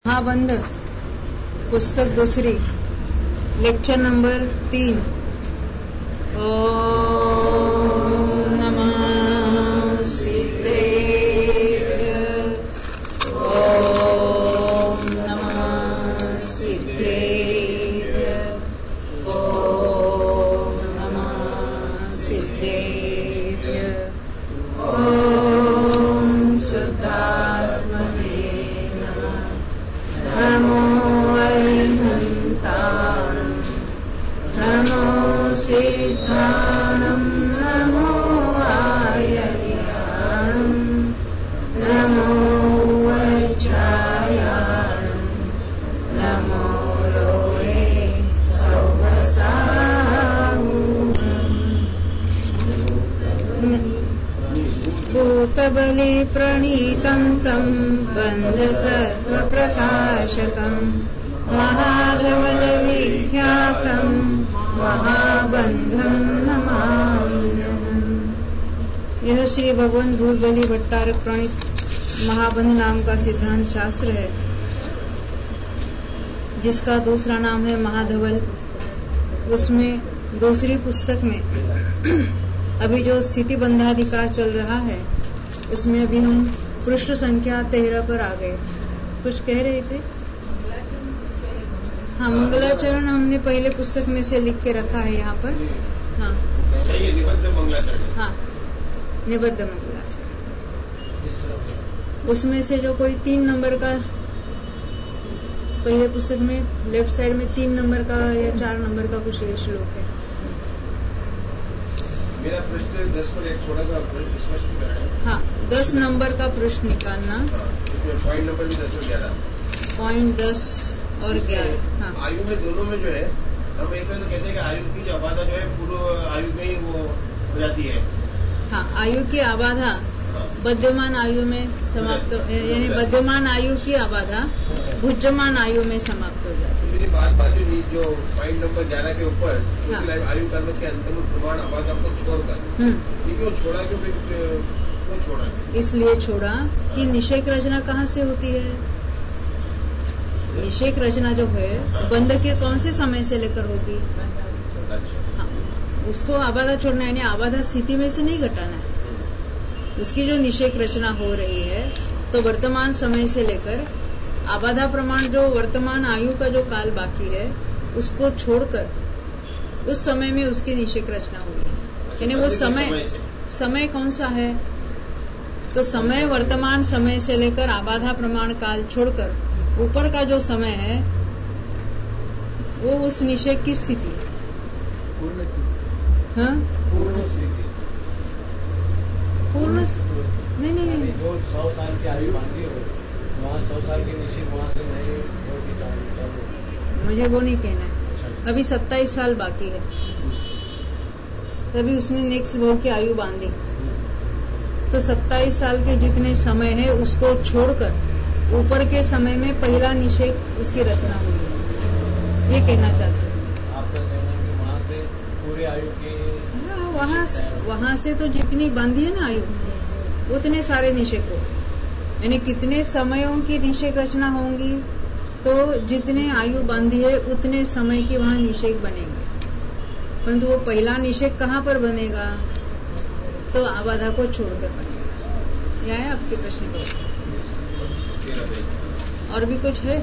महाबंध पुस्तक दूसरी lecture number 3। ओम नमः सिद्धेभ्य। ओम नमः सिद्धेभ्य। ओम नमः सिद्धेभ्य। ओम शुद्धात्मने नमो अरिहन्ताणं नमो सिद्धाणं नमो आयर्याणं नमो वज्रायाणं नमो लोहे सौवसाहूणम् भूतबले प्रणीतं तं बन्धतत्त्वप्रकाशकं महाधवलविख्यातं महाबन्धं नमाम्यहम्। यह श्री भगवान भूतबली भट्टारक प्रणीत महाबंध नाम का सिद्धांत शास्त्र है, जिसका दूसरा नाम है महाधवल। उसमें दूसरी पुस्तक में अभी जो स्थिति बंधाधिकार चल रहा है, उसमें अभी हम पृष्ठ संख्या 13 पर आ गए। कुछ कह रहे थे? हाँ, मंगलाचरण हमने पहले पुस्तक में से लिख के रखा है यहाँ पर। हाँ, हाँ, निबद्ध मंगलाचरण। उसमें से जो कोई 3 नंबर का, पहले पुस्तक में लेफ्ट साइड में 3 नंबर का या 4 नंबर का कुछ ये श्लोक है। मेरा पृष्ठ 10 पर एक छोटा सा स्पष्ट है। हाँ, 10 नंबर का पृष्ठ निकालना। पॉइंट नंबर भी 10 और 11। पॉइंट 10 और 11। हाँ, आयु में दोनों में जो है, हम एक तरह से कहते हैं कि आयु की जो आबादा जो है पूर्व आयु में ही वो हो जाती है। हाँ, आयु की आबाधा बद्धमान आयु में समाप्त, यानी बद्धमान आयु की आबाधा भुज्यमान आयु में समाप्त हो जाती है। मेरी बात जो पॉइंट नंबर 11 के ऊपर आयु कर्म के अंतर्गत प्रमाण आबादा को छोड़कर, क्यों छोड़ा? क्यों छोड़ा? इसलिए छोड़ा कि निषेक रचना कहाँ से होती है? निषेक रचना जो है बंध के कौन से समय से लेकर होगी? हाँ, उसको आबादा छोड़ना है, यानी आबादा स्थिति में से नहीं घटाना है। उसकी जो निषेक रचना हो रही है, तो वर्तमान समय से लेकर आबाधा प्रमाण जो वर्तमान आयु का जो काल बाकी है, उसको छोड़कर उस समय में उसकी निषेक रचना हुई है। यानी वो समय कौन सा है? तो समय वर्तमान समय से लेकर आबाधा प्रमाण काल छोड़कर ऊपर का जो समय है, वो उस निषेक की स्थिति है। हाँ, पूर्ण नहीं, जो 100 साल की आयु बांधी हो, वहाँ 100 साल की निश्चित वहाँ से नहीं, मुझे वो नहीं कहना है। अभी 27 साल बाकी है, तभी उसने नेक्स्ट भोग की आयु बांधी। तो 27 साल के जितने समय है, उसको छोड़कर ऊपर के समय में पहला निषेक उसकी रचना हुई है, ये कहना चाहते हैं। आपका कहना है कि वहाँ से पूरी आयु की, वहाँ से तो जितनी बांधी है ना आयु, उतने सारे निषेक हो, यानी कितने समयों की निषेक रचना होंगी, तो जितने आयु बांधी है उतने समय की वहाँ निषेक बनेंगे। परंतु वो पहला निषेक कहाँ पर बनेगा? तो आबाधा को छोड़कर बनेगा। यह है आपके प्रश्न को। और भी कुछ है?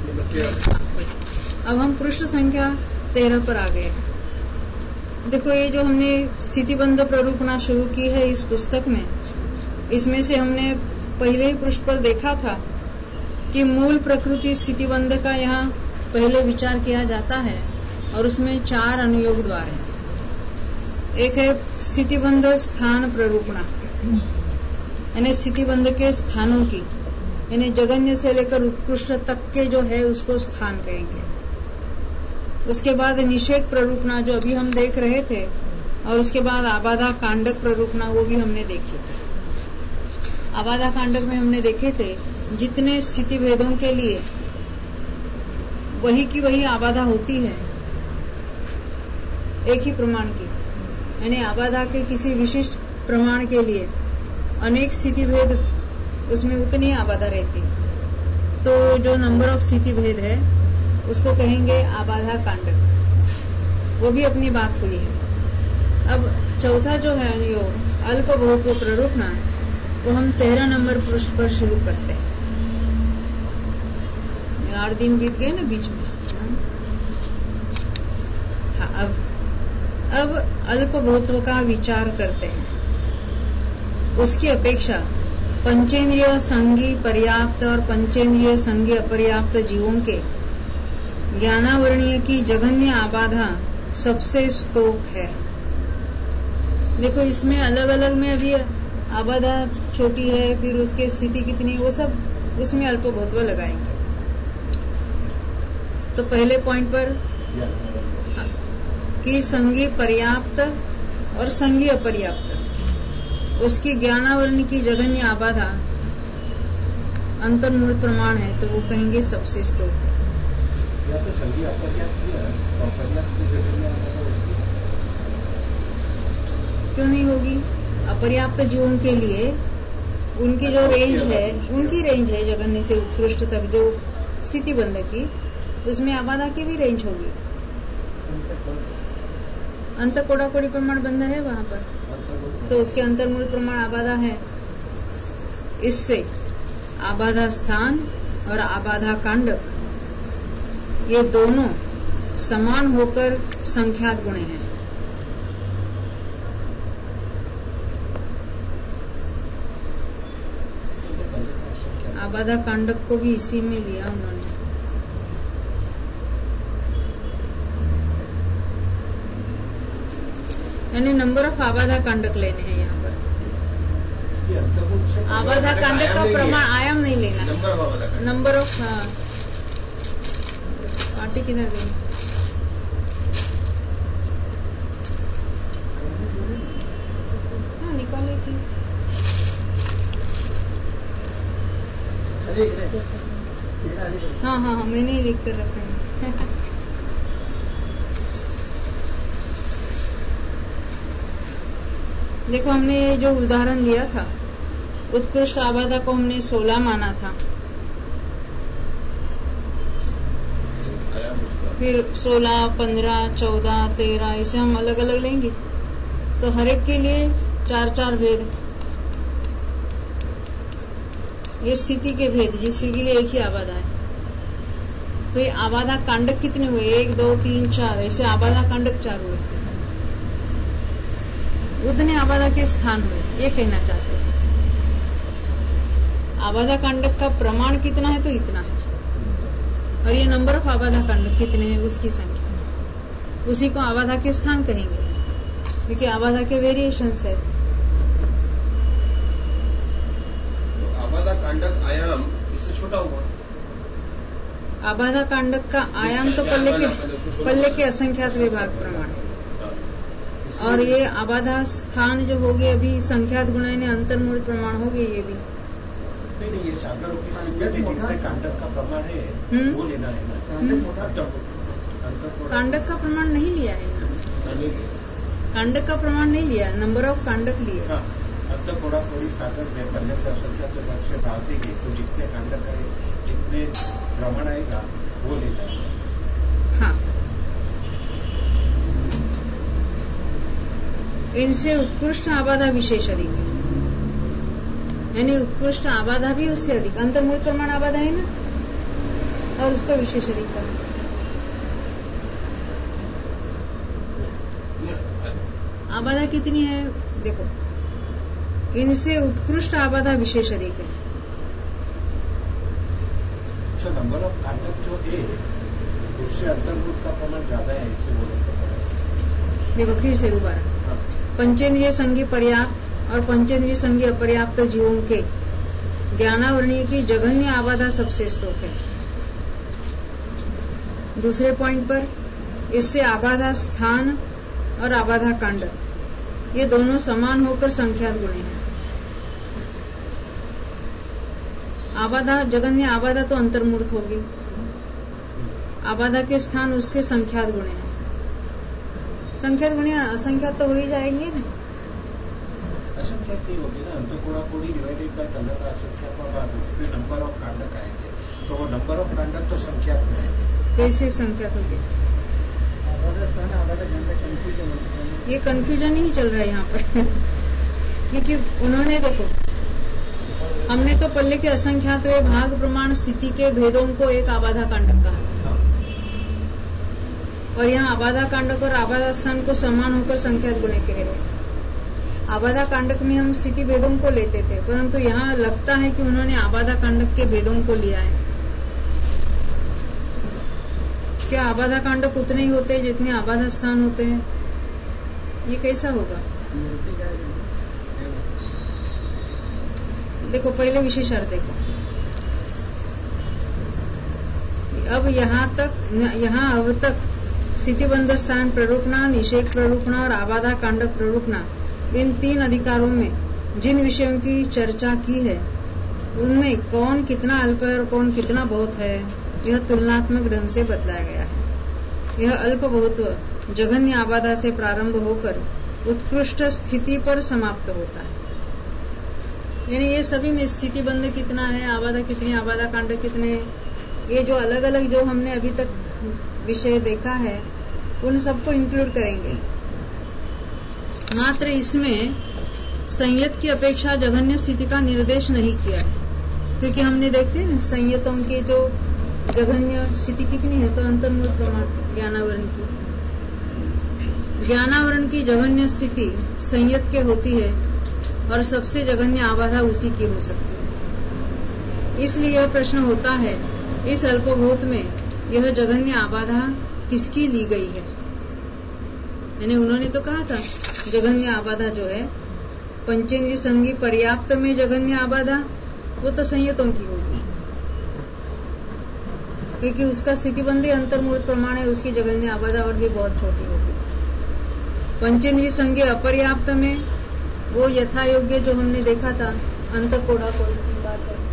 अब हम पृष्ठ संख्या 13 पर आ गए। देखो, ये जो हमने स्थितिबंध प्ररूपणा शुरू की है इस पुस्तक में, इसमें से हमने पहले ही पृष्ठ पर देखा था कि मूल प्रकृति स्थितिबंध का यहाँ पहले विचार किया जाता है, और उसमें 4 अनुयोग द्वार हैं। एक है स्थितिबंध स्थान प्ररूपणा, यानी स्थितिबंध के स्थानों की, यानी जगन्य से लेकर उत्कृष्ट तक के जो है उसको स्थान कहेंगे। उसके बाद निषेक प्ररूपणा जो अभी हम देख रहे थे, और उसके बाद आबाधा कांडक प्ररूपणा, वो भी हमने देखी थी। आबाधा कांडक में हमने देखे थे जितने स्थिति भेदों के लिए वही की वही आबाधा होती है, एक ही प्रमाण की, यानी आबाधा के किसी विशिष्ट प्रमाण के लिए अनेक स्थिति भेद उसमें उतनी आबादा रहती। तो जो नंबर ऑफ स्थिति भेद है उसको कहेंगे आबाधा कांडक, वो भी अपनी बात हुई है। अब चौथा जो है यो अल्प बहुत्व प्ररूपणा, वो हम 13 नंबर पृष्ठ पर शुरू करते हैं। 8 दिन बीत गए ना बीच में। हाँ, अब अल्प बहुत्व का विचार करते हैं। उसकी अपेक्षा पंचेंद्रिय संगी पर्याप्त और पंचेंद्रिय संगी अपर्याप्त जीवों के ज्ञानावरणीय की जघन्य आबाधा सबसे स्तोक है। देखो इसमें अलग अलग में अभी आबाधा छोटी है, फिर उसकी स्थिति कितनी, वो सब उसमें अल्प बहुत्व लगाएंगे। तो पहले पॉइंट पर कि संगी पर्याप्त और संगी अपर्याप्त, उसकी ज्ञानावरण की जघन्य आबाधा अंतर्मूल प्रमाण है, तो वो कहेंगे सबसे स्तोक है। या तो संगी क्यों नहीं होगी? अपर्याप्त जीवों के लिए उनकी जो रेंज है, उनकी रेंज है जघन्य से उत्कृष्ट तक जो स्थिति बंध की, उसमें आबाधा की भी रेंज होगी। अंत कोड़ा कोड़ी प्रमाण बंध है वहां पर, तो उसके अंतर्मूल प्रमाण आबाधा है। इससे आबाधा स्थान और आबाधा कांडक ये दोनों समान होकर संख्यात गुणे हैं। आबाधा कांडक को भी इसी में लिया उन्होंने। यानी नंबर ऑफ आबाधा कांडक लेने हैं यहाँ पर। आबाधा कांडक का प्रमाण आयाम नहीं लेना, नंबर ऑफ। पार्टी किधर गई? हाँ निकाली थी। हाँ हाँ हाँ मैंने ही लिख कर रखा है। देखो हमने ये जो उदाहरण लिया था, उत्कृष्ट आबाधा को हमने 16 माना था, फिर 16, 15, 14, 13 ऐसे हम अलग अलग लेंगे, तो हर एक के लिए 4-4 भेद। ये स्थिति के भेद, जिसके लिए एक ही आबाधा है। तो ये आबाधा कांडक कितने हुए? 1, 2, 3, 4 ऐसे आबाधा कांडक 4 हुए। उतने आबाधा के स्थान हुए, ये कहना चाहते हैं। आबाधा कांडक का प्रमाण कितना है तो इतना है, और ये नंबर ऑफ आबाधा कांडक कितने हैं उसकी संख्या, उसी को आबाधा के स्थान कहेंगे, क्योंकि आबाधा के वेरिएशंस है। तो आबाधा कांडक आयाम इससे छोटा हुआ। आबाधा कांडक का आयाम तो पल्ले के असंख्यात विभाग प्रमाण है, और ये आबाधा स्थान जो होगी अभी संख्यात गुणा ने अंतर्मूल प्रमाण होगी। ये भी नहीं, ये सागर कांडक का प्रमाण है, वो लेना है ना। कांडक का प्रमाण नहीं लिया है इन्होंने, कांडक का प्रमाण नहीं लिया, नंबर ऑफ कांडक लिए। अंत कोड़ा कोड़ी सागर में पल्ले का संख्या से वर्ष से भाग देंगे, तो जितने कांडक है, जितने प्रमाण आएगा वो लेना है। हाँ, इनसे उत्कृष्ट आबाधा विशेष अधिक है, यानी उत्कृष्ट आबाधा भी उससे अधिक, अंतर्मूल प्रमाण आबाधा है ना, और उसका विशेष अधिक है। आबाधा कितनी है देखो, इनसे उत्कृष्ट आबाधा विशेष अधिक है। जो नंबर ऑफ कांडक जो है उससे अंतर्मूल का प्रमाण ज्यादा है, इसे बोलो। देखो फिर से दोबारा, पंचेंद्रिय संगी पर्याप्त और पंचेंद्रिय संगी अपर्याप्त जीवों के ज्ञानावरणीय की जघन्य आबाधा सबसे स्तोक है। दूसरे पॉइंट पर इससे आबाधा स्थान और आबाधा कांडक ये दोनों समान होकर संख्यात गुणे हैं। आबाधा जघन्य आबाधा तो अंतर्मूर्त होगी, आबाधा के स्थान उससे संख्यात गुणे हैं। संख्यात गुणे असंख्यात तो हो ही जाएंगे ना। असंख्यात नहीं होगी ना, अंत कोड़ा कोड़ी डिवाइडेड बाय तल्ला का असंख्यात का बाद उसके नंबर ऑफ कांडक आएंगे, तो वो नंबर ऑफ कांडक्ट तो संख्यात में है। कैसे संख्यात होगी? ये कंफ्यूजन ही चल रहा है यहाँ पर क्योंकि उन्होंने देखो, हमने तो पल्ले के असंख्यात वे भाग प्रमाण स्थिति के भेदों को एक आबाधा कांडक कहा, और यहाँ आबाधा कांडक और आबाधा स्थान को समान होकर संख्यात गुणे कह रहे हैं। आबाधा कांडक में हम स्थिति भेदों को लेते थे, परंतु यहाँ लगता है कि उन्होंने आबाधा कांडक के भेदों को लिया है। क्या आबाधा कांडक उतने ही होते हैं जितने आबाधा स्थान होते हैं? ये कैसा होगा? देखो पहले विशेषार्थ देखो। अब यहाँ अब तक स्थितिबंध स्थान प्ररूपणा, निषेक प्ररूपणा और आबाधा कांडक प्ररूपणा, इन 3 अधिकारों में जिन विषयों की चर्चा की है उनमें कौन कितना अल्प है और कौन कितना बहुत है, यह तुलनात्मक ढंग से बतलाया गया है। यह अल्प बहुत्व जघन्य आबाधा से प्रारंभ होकर उत्कृष्ट स्थिति पर समाप्त होता है। यानी ये सभी में स्थिति बंध कितना है, आबाधा कितनी, आबाधा कांड कितने, ये जो अलग अलग जो हमने अभी तक विषय देखा है उन सबको इंक्लूड करेंगे। मात्र इसमें संयत की अपेक्षा जघन्य स्थिति का निर्देश नहीं किया है, क्योंकि हमने देखते हैं संयतों के जो जघन्य स्थिति कितनी है, तो अंतर्मूल प्रमाण ज्ञानावरण की जघन्य स्थिति संयत के होती है और सबसे जघन्य आबाधा उसी की हो सकती है। इसलिए यह प्रश्न होता है, इस अल्पभूत में यह जघन्य आबाधा किसकी ली गई है? यानी उन्होंने तो कहा था जघन्य आबाधा जो है पंचेंद्रिय संगी पर्याप्त में जघन्य आबाधा वो तो संयतों की होगी, क्योंकि उसका स्थितिबंधी अंतर्मूल प्रमाण है, उसकी जघन्य आबाधा और भी बहुत छोटी होगी। पंचेंद्रिय संगी अपर्याप्त में वो यथा योग्य जो हमने देखा था अंत कोड़ा कोड़ी की बात है।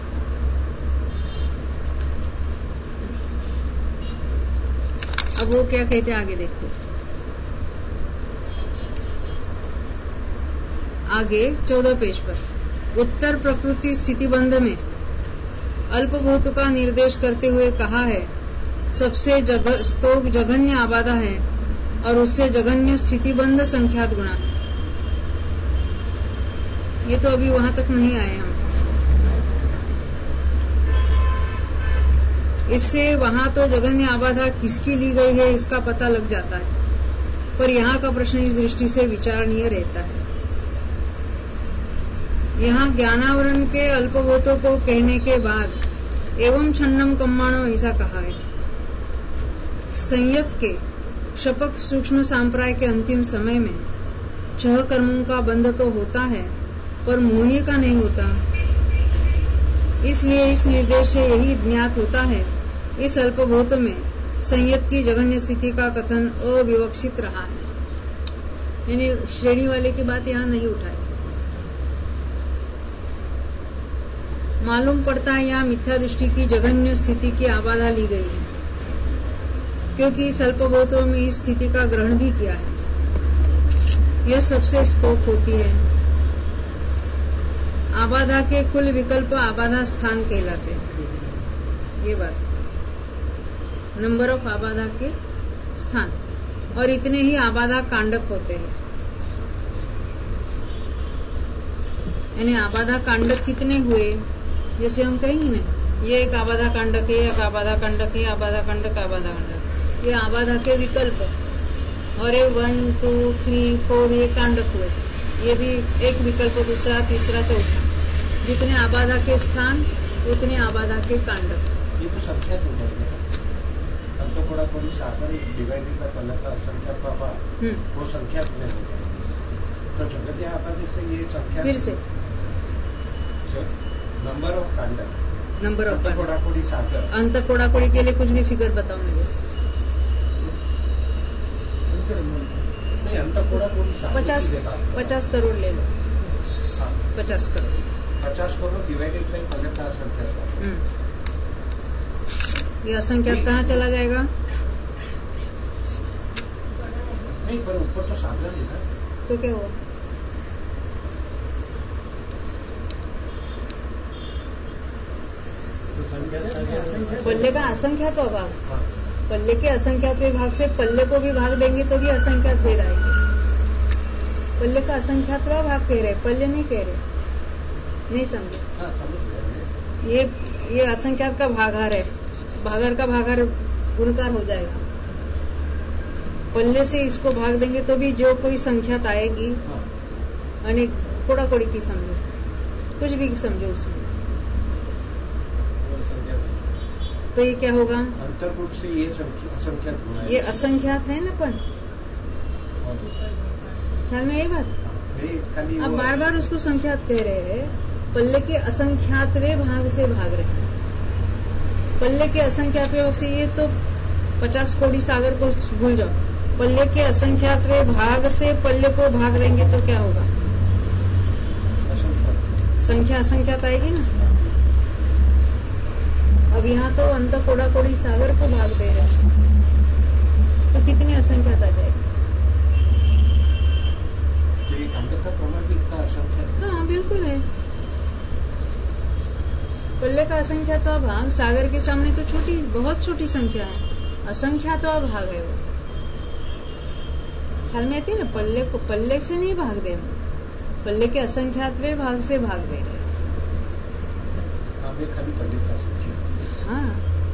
अब वो क्या कहते हैं आगे देखते हैं। आगे 14 पेज पर उत्तर प्रकृति स्थितिबंध में अल्पभूत का निर्देश करते हुए कहा है, सबसे स्तोक जघन्य आबाधा है और उससे जघन्य स्थितिबंध संख्यात गुणा है। ये तो अभी वहां तक नहीं आए हम, इससे वहां तो जघन्य आबाधा किसकी ली गई है इसका पता लग जाता है, पर यहाँ का प्रश्न इस दृष्टि से विचारणीय रहता है। यहाँ ज्ञानावरण के अल्पभूतों को कहने के बाद एवं छन्नम कम्माणम ऐसा कहा है। संयत के शपक सूक्ष्म सांप्राय के अंतिम समय में 6 कर्मों का बंध तो होता है पर मोहनीय का नहीं होता, इसलिए इस निर्देश से यही ज्ञात होता है इस अल्पभूत में संयत की जघन्य स्थिति का कथन अविवक्षित रहा है। यानी श्रेणी वाले की बात यहाँ नहीं उठाई। मालूम पड़ता है यहाँ मिथ्या दृष्टि की जघन्य स्थिति की आबाधा ली गई है, क्योंकि इस अल्पभूतों में इस स्थिति का ग्रहण भी किया है। यह सबसे स्तोक होती है। आबाधा के कुल विकल्प आबाधा स्थान कहलाते हैं। ये बात नंबर ऑफ आबाधा के स्थान, और इतने ही आबाधा कांडक होते हैं। यानी आबाधा कांडक कितने हुए, जैसे हम कहेंगे ना ये एक आबाधा कांडक है, एक आबाधा कांडक है, आबाधा कांडक, आबाधा कांडक, ये आबाधा के विकल्प, और ये 1 2 3 4 ये कांडक हुए, ये भी एक विकल्प, दूसरा तीसरा चौथा, जितने आबाधा के स्थान उतने आबाधा के कांडक। ये तो संख्यात हो जाएगा। हम तो थोड़ा थोड़ी साकर डिवाइडेड का पहला का संख्यात पापा वो संख्यात में हो जाएगा। तो जगत आबादी से ये संख्या फिर से नंबर ऑफ कांडक, नंबर ऑफ कोड़ी साकर, अंत कोड़ा कोड़ी के लिए कुछ भी फिगर बताओ मुझे। नहीं, अंत कोड़ा कोड़ी 50 करोड़ ले लो। 50 करोड़ 50 करोड़ डिवाइडेड बाई पहला संख्या। ये असंख्यात कहाँ चला जाएगा? नहीं, पर ऊपर तो सागर है ना, तो क्या हुआ? तो पल्ले का असंख्यात अभाव, पल्ले के असंख्यात भाग से पल्ले को भी भाग देंगे तो भी असंख्यात भेद आएंगे। पल्ले का असंख्यात भाग कह रहे, पल्ले नहीं कह रहे, नहीं समझे। ये असंख्यात का भागार है, भागार का भागार गुणकार हो जाएगा। पल्ले से इसको भाग देंगे तो भी जो कोई संख्यात आएगी, यानी कोड़ा कोड़ी की समझो, कुछ भी समझो उसमें, तो ये क्या होगा? अंतर्मुख से ये असंख्यात होना है, ये असंख्यात है ना, पण ख्याल में यही बात। अब बार बार उसको संख्यात कह रहे हैं, पल्ले के असंख्यातवे भाग से भाग रहे हैं। पल्ले के असंख्यातवे भाग से, ये तो 50 कोड़ी सागर को भूल जाओ, पल्ले के असंख्यातवे भाग से पल्ले को भाग देंगे तो क्या होगा? संख्या असंख्यात आएगी ना। अब यहाँ तो अंत कोड़ा कोड़ी सागर को भाग दे रहे हैं, तो कितनी असंख्यात आ जाएगी? हाँ बिल्कुल है। पल्ले का असंख्यात भाग सागर के सामने तो छोटी, बहुत छोटी संख्या है, असंख्यात भाग है वो। ख्याल में आती है ना, पल्ले को पल्ले से नहीं भाग दे, पल्ले के असंख्यातवे भाग से भाग दे रहे। हाँ,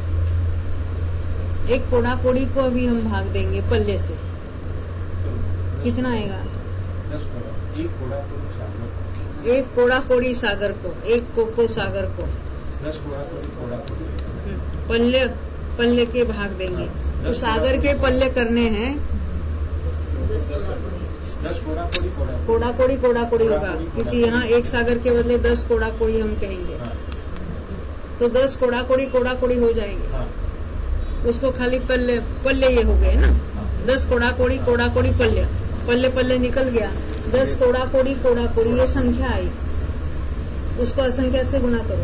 एक कोड़ा कोड़ी को अभी हम भाग देंगे पल्ले से, कितना आएगा? 10 कोड़ा, एक कोड़ा कोड़ी सागर को, एक कोको सागर को 10 कोड़ा पल्ले पल्ले के भाग देंगे। तो सागर के पल्ले करने हैं 10 कोड़ा कोड़ी होगा, क्योंकि यहाँ एक सागर के बदले 10 कोड़ा कोड़ी हम कहेंगे। तो 10 कोड़ा कोड़ी हो जाएंगे। उसको खाली पल्ले ये हो गए ना, 10 कोड़ा कोड़ी पल्ले निकल गया, 10 कोड़ा कोड़ी ये संख्या आई, उसको असंख्यात से गुणा करो।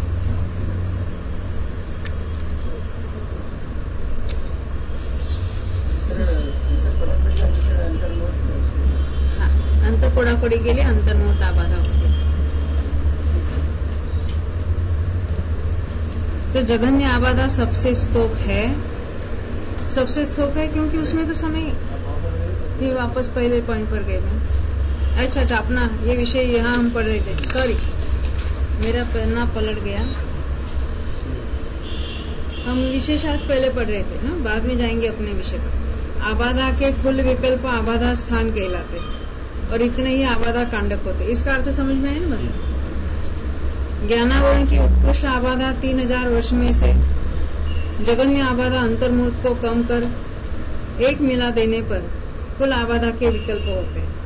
हाँ, अंत कोड़ा कोड़ी के लिए अंतर्मोट आबाधा होती है। तो जघन्य आबाधा सबसे स्तोक है, क्योंकि उसमें तो समय, ये वापस पहले पॉइंट पर गए मैं। अच्छा, अपना ये विषय यहाँ हम पढ़ रहे थे, सॉरी मेरा पन्ना पलट गया। हम विशेषार्थ पहले पढ़ रहे थे ना, बाद में जाएंगे अपने विषय पर। आबाधा के कुल विकल्प आबाधा स्थान कहलाते, और इतने ही आबाधा कांडक होते। इसका अर्थ समझ में है ना? ज्ञानावरण की उत्कृष्ट आबाधा 3000 वर्ष में से जगन्य आबाधा अंतर्मूर्त को कम कर 1 मिला देने पर कुल आबाधा के विकल्प होते हैं।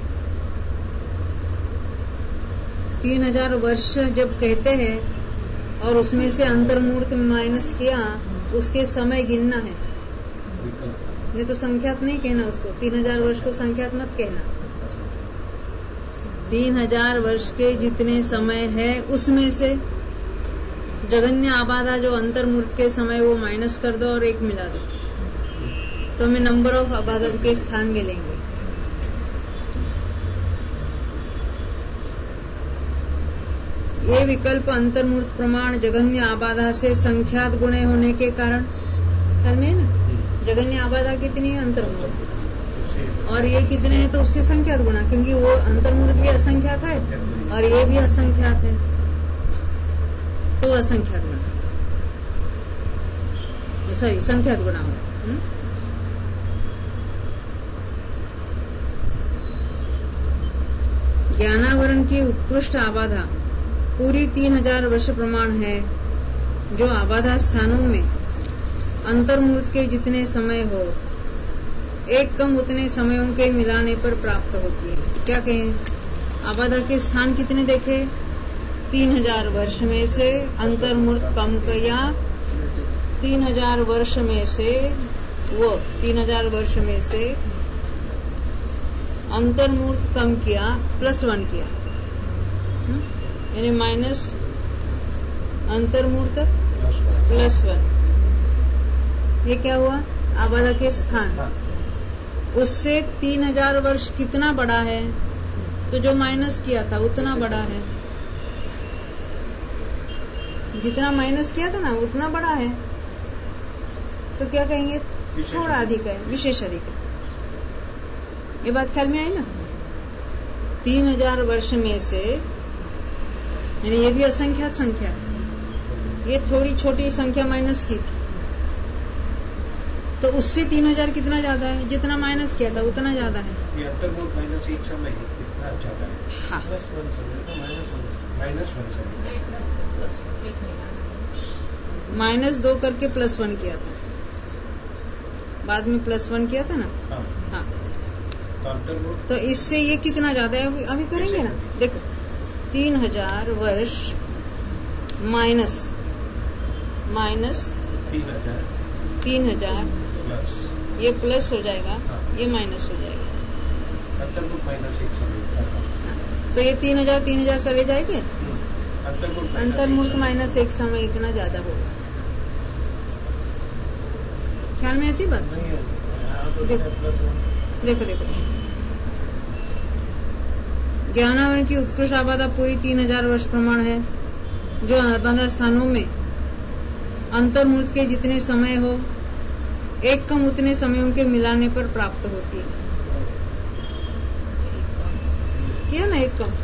3000 वर्ष जब कहते हैं और उसमें से अंतर्मूर्त माइनस किया, उसके समय गिनना है, नहीं तो संख्यात नहीं कहना उसको। 3000 वर्ष को संख्यात मत कहना। 3000 वर्ष के जितने समय है उसमें से जगन्य आबाधा जो अंतर्मूर्त के समय वो माइनस कर दो और 1 मिला दो, तो हमें नंबर ऑफ आबाधा के स्थान मिलेंगे। ये विकल्प अंतर्मूर्त प्रमाण जगन्य आबाधा से संख्यात गुणे होने के कारण, ख्याल में है ना, जगन्य आबाधा कितनी है अंतर्मूर्त, और ये कितने हैं तो उससे संख्यात गुणा, क्योंकि वो अंतर्मूर्त भी असंख्यात है और ये भी असंख्यात है, तो असंख्यात गुणा, सॉरी संख्यात गुणा हो। ज्ञानावरण की उत्कृष्ट आबाधा पूरी 3000 वर्ष प्रमाण है, जो आबाधा स्थानों में अंतर्मूर्त के जितने समय हो, 1 कम उतने समयों के मिलाने पर प्राप्त होती है। क्या कहें, आबाधा के स्थान कितने देखे? 3000 वर्ष में से अंतर्मूर्त कम किया, 3000 वर्ष में से वो 3000 वर्ष में से अंतर्मूर्त कम किया, +1 किया, यानी माइनस अंतर्मूर्त +1। ये क्या हुआ? आबाधा के स्थान। उससे 3000 वर्ष कितना बड़ा है, तो जो माइनस किया था उतना बड़ा है। जितना माइनस किया था ना उतना बड़ा है, तो क्या कहेंगे? थोड़ा अधिक है, विशेष अधिक है। ये बात ख्याल में आई ना? 3000 वर्ष में से, यानी ये भी असंख्यात संख्या, ये थोड़ी छोटी संख्या माइनस की थी, तो उससे 3000 कितना ज्यादा है? जितना माइनस किया था उतना ज्यादा है। ये अंतर्मुख माइनस 1 समय इतना ज्यादा है। हाँ, -2 करके +1 किया था, बाद में +1 किया था ना। हाँ, तो इससे ये कितना ज्यादा है? अभी करेंगे ना, देखो 3000 वर्ष माइनस 3000 ये प्लस हो जाएगा, ये माइनस हो जाएगा, अंतर्मुख -1 समय। तो ये 3000 चले जाएंगे, अंतर्मुख -1 समय इतना ज्यादा होगा। ख्याल में आती बात? देखो ज्ञानावरण की उत्कृष्ट आबादा पूरी 3000 वर्ष प्रमाण है, जो आबादा स्थानों में अंतर्मूर्त के जितने समय हो, एक कम उतने समयों के मिलाने पर प्राप्त होती है। किया ना, एक कम।